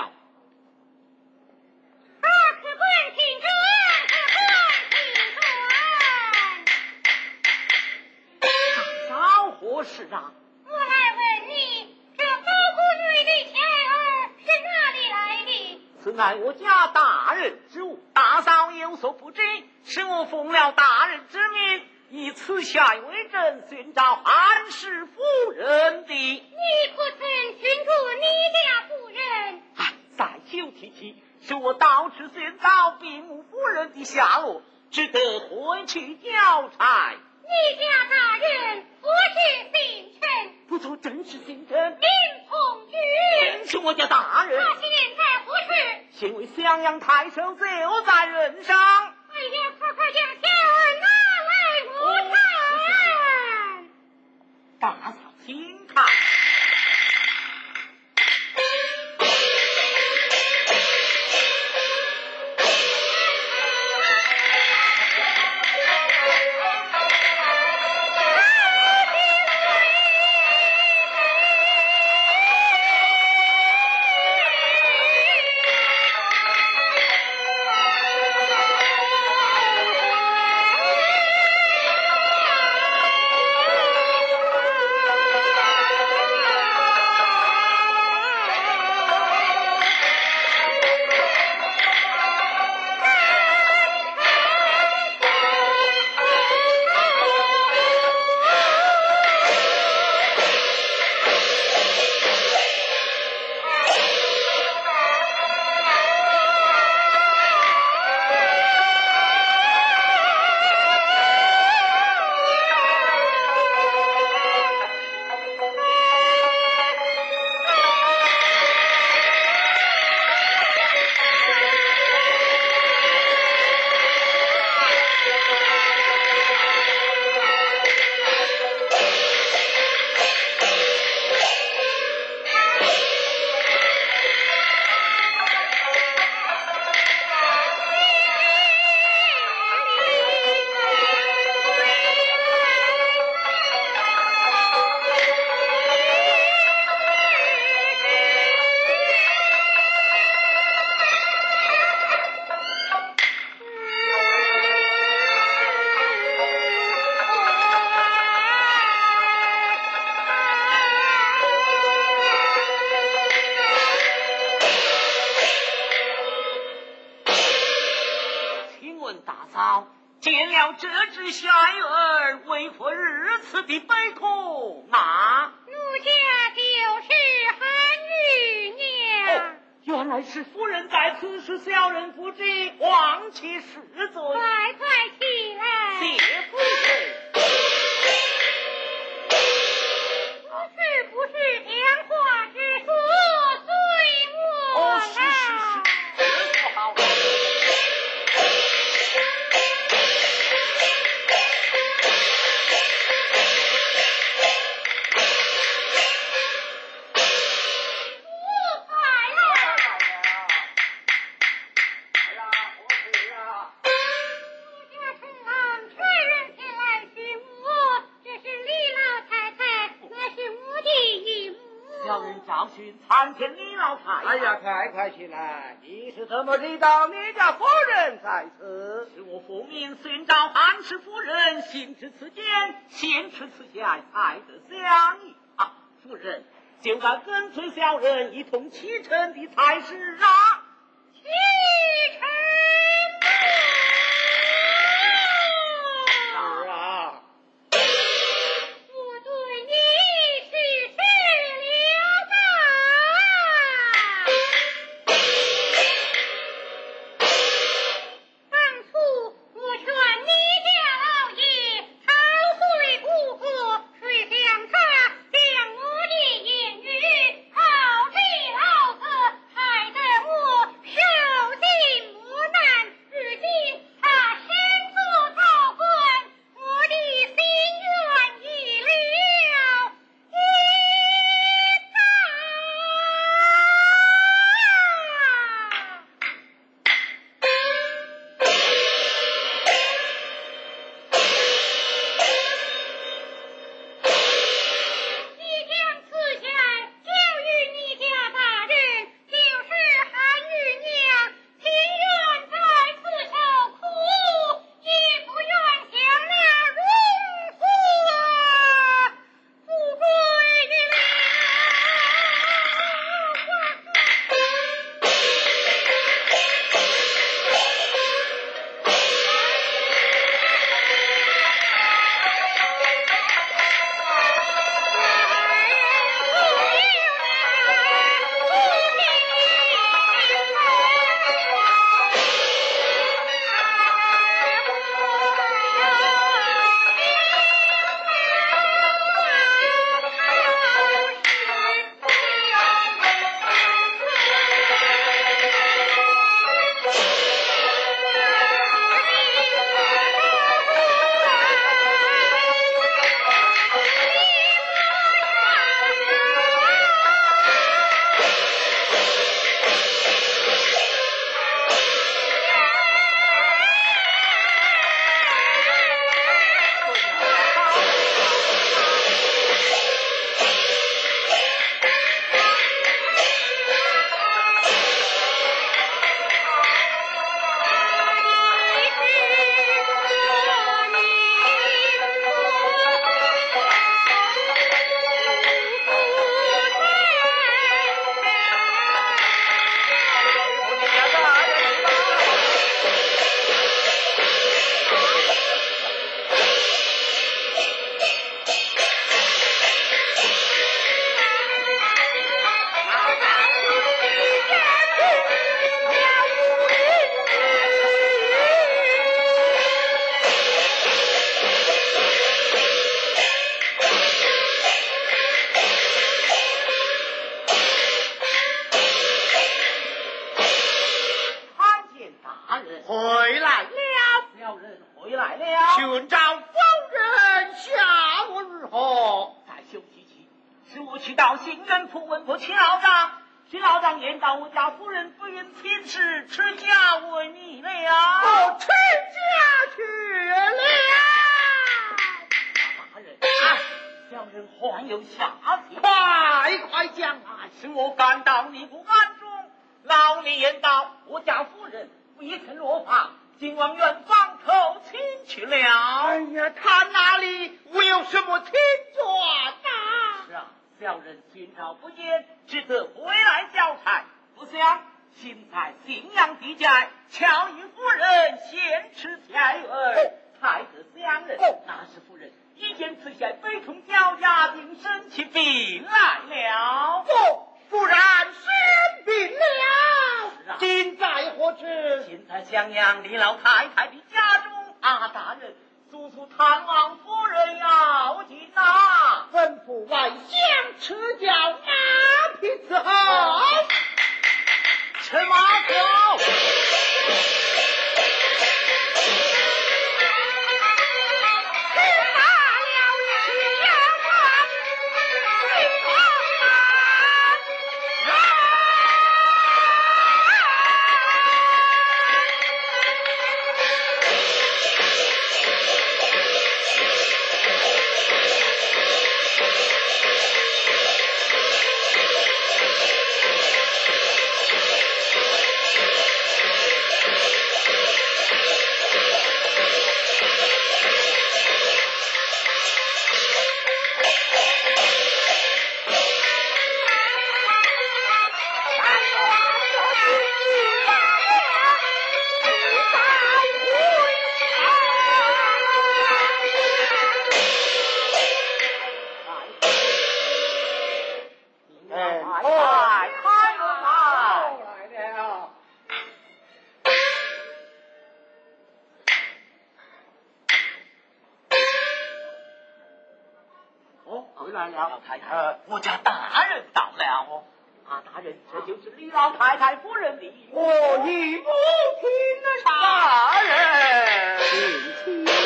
啊，客官请转，客官请转。 大嫂何事啊？ 我来问你，这包谷内的钱儿是哪里来的？ 此乃我家大人之物，大嫂有所不知，是我奉了大人之命，以此下为证，寻找韩氏夫人的。 你可曾寻出你家夫人？ 哎，再休提起，是我到处寻找并无夫人的下落，只得回去交差。 你家大人不是姓陈？ 不做正是姓陈。 林从举是我家大人。 他现在何事？ 现为襄阳太守，就在任上。 哎呀，快快将小儿拿来我看。 大嫂请看。见了这只小儿，为何如此的悲痛啊？ 奴家就是韩玉娘。 哦，原来是夫人在此，是小人不知，望其失罪。 快快起来！ 谢夫人。 这是不是电话之说？随我哦， 来。 是是是，这就好。小人找寻参见李老太太。 哎呀，快快起来！你是怎么知道你家夫人在此？ 是我奉命寻找韩氏夫人，行至此间，先持此下，才得相依啊！夫人就该跟随小人一同启程的才是啊！ 启程。 是啊。 我对你是失了吧？当初我劝你家老爷逃回古河，谁想他将我的言语抛弃老子，害得我回来了。 小人回来了。 寻找夫人下落如何？ 再休息息，使我去到行人府问过秦老丈。秦老丈言道，我家夫人不愿亲事，持家为你了。 我持家去了。 大人，啊，小人还有下情， 快快讲来。 使我赶到你府庵中，老李言道，我家夫人未曾落发，今往远方投亲去了。 哎呀，他那里我有什么听转呐？ 是啊，小人寻找不见，只得回来交差。不想现在信阳地界，巧遇夫人先吃菜儿，才得相认。那是夫人一见此下悲痛交加，定生起病来了。 不，不然生病了。 是啊， 今在何处？ 现在襄阳李老太太的家中。啊，大人，速速探望夫人要紧呐！ 吩咐外乡吃掉马匹伺候。 吃马走。老太太，我家大人到了哦。啊，大人，这就是李老太太夫人的。 我已不听了，大人。 请听。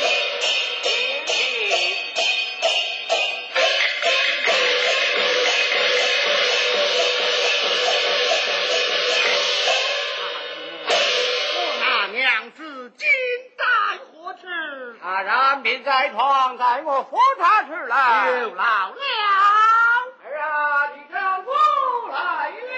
我那娘子今在何处？ 他然病在床，在我扶他去了。 有劳了。 儿啊，你丈夫来了。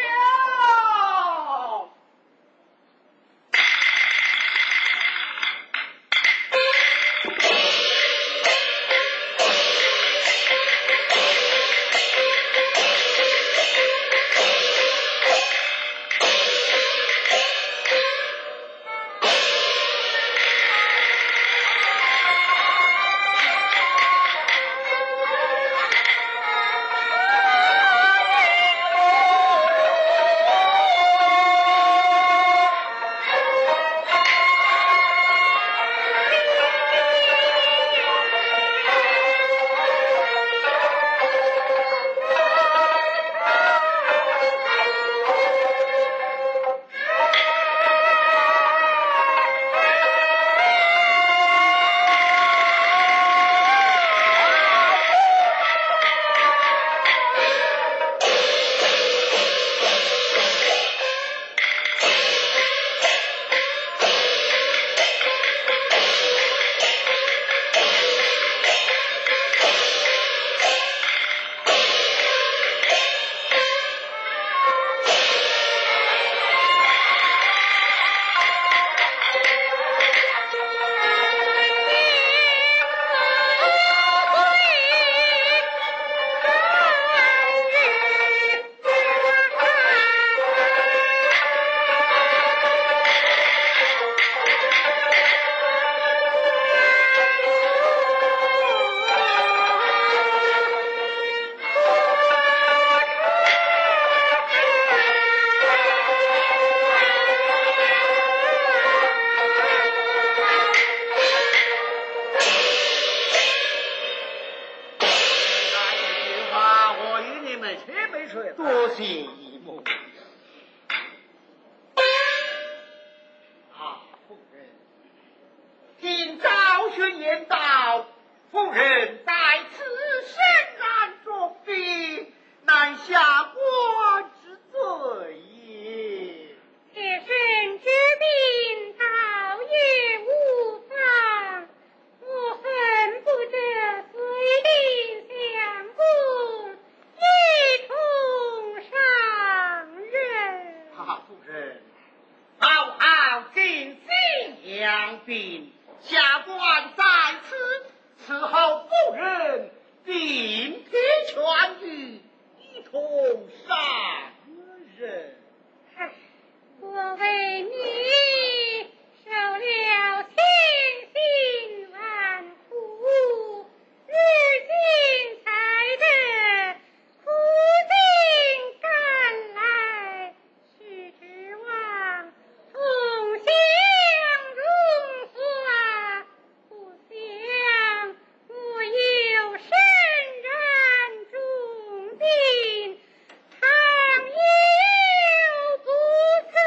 却言道：“夫人在此身染重病，难下官之罪也。” 妾身之病倒也无妨，我恨不得随令相公一同上任。 哈哈，夫人，好好尽心养病，下官在此伺候夫人病体痊愈，一同上任。 唉，我为你受了千辛万苦，如今才得苦尽甘来，须指望同享荣华，不想我有身染重病，倘有不测，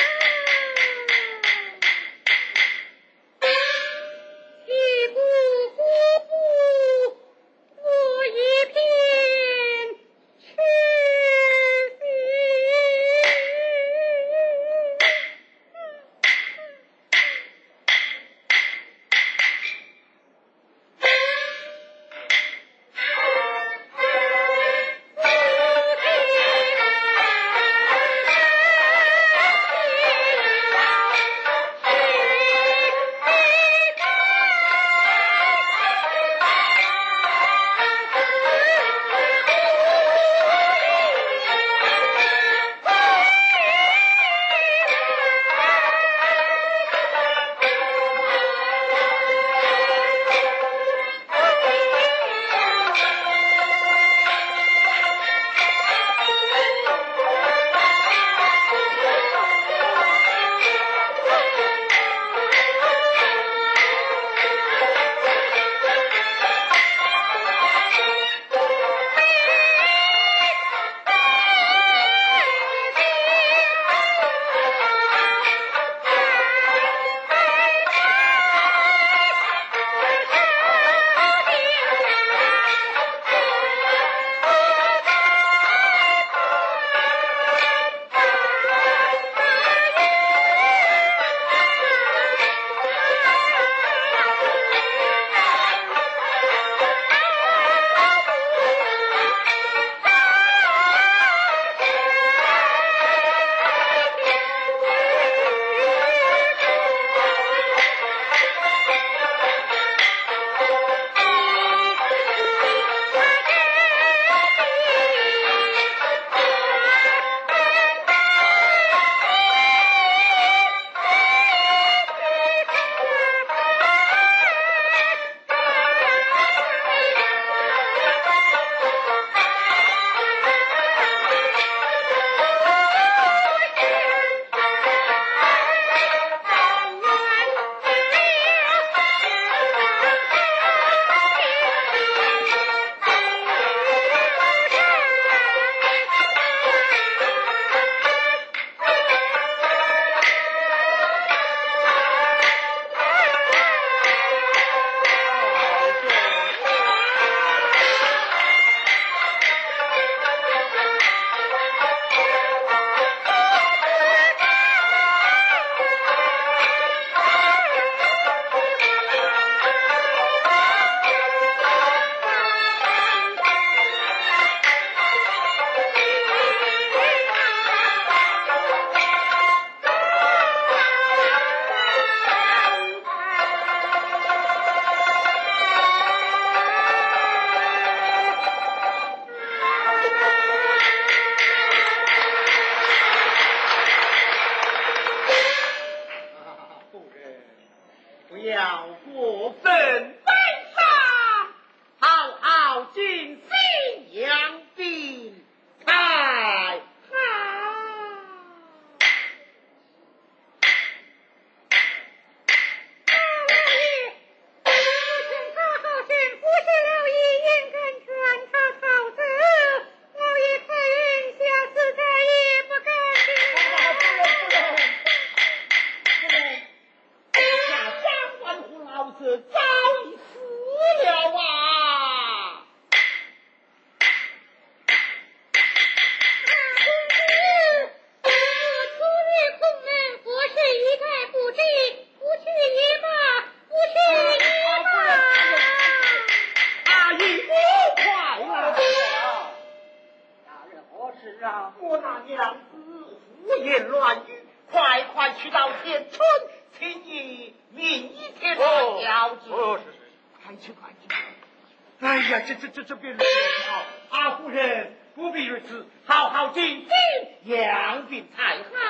岂不辜负我一片痴要过分悲伤，好好尽心养病才好。 老爷，我见他好像不是老爷眼看劝他逃走，老爷看下次再也不敢听。 下山关乎老子再呀，这这这这别如此好，啊，夫人不必如此，好好进京养病才好。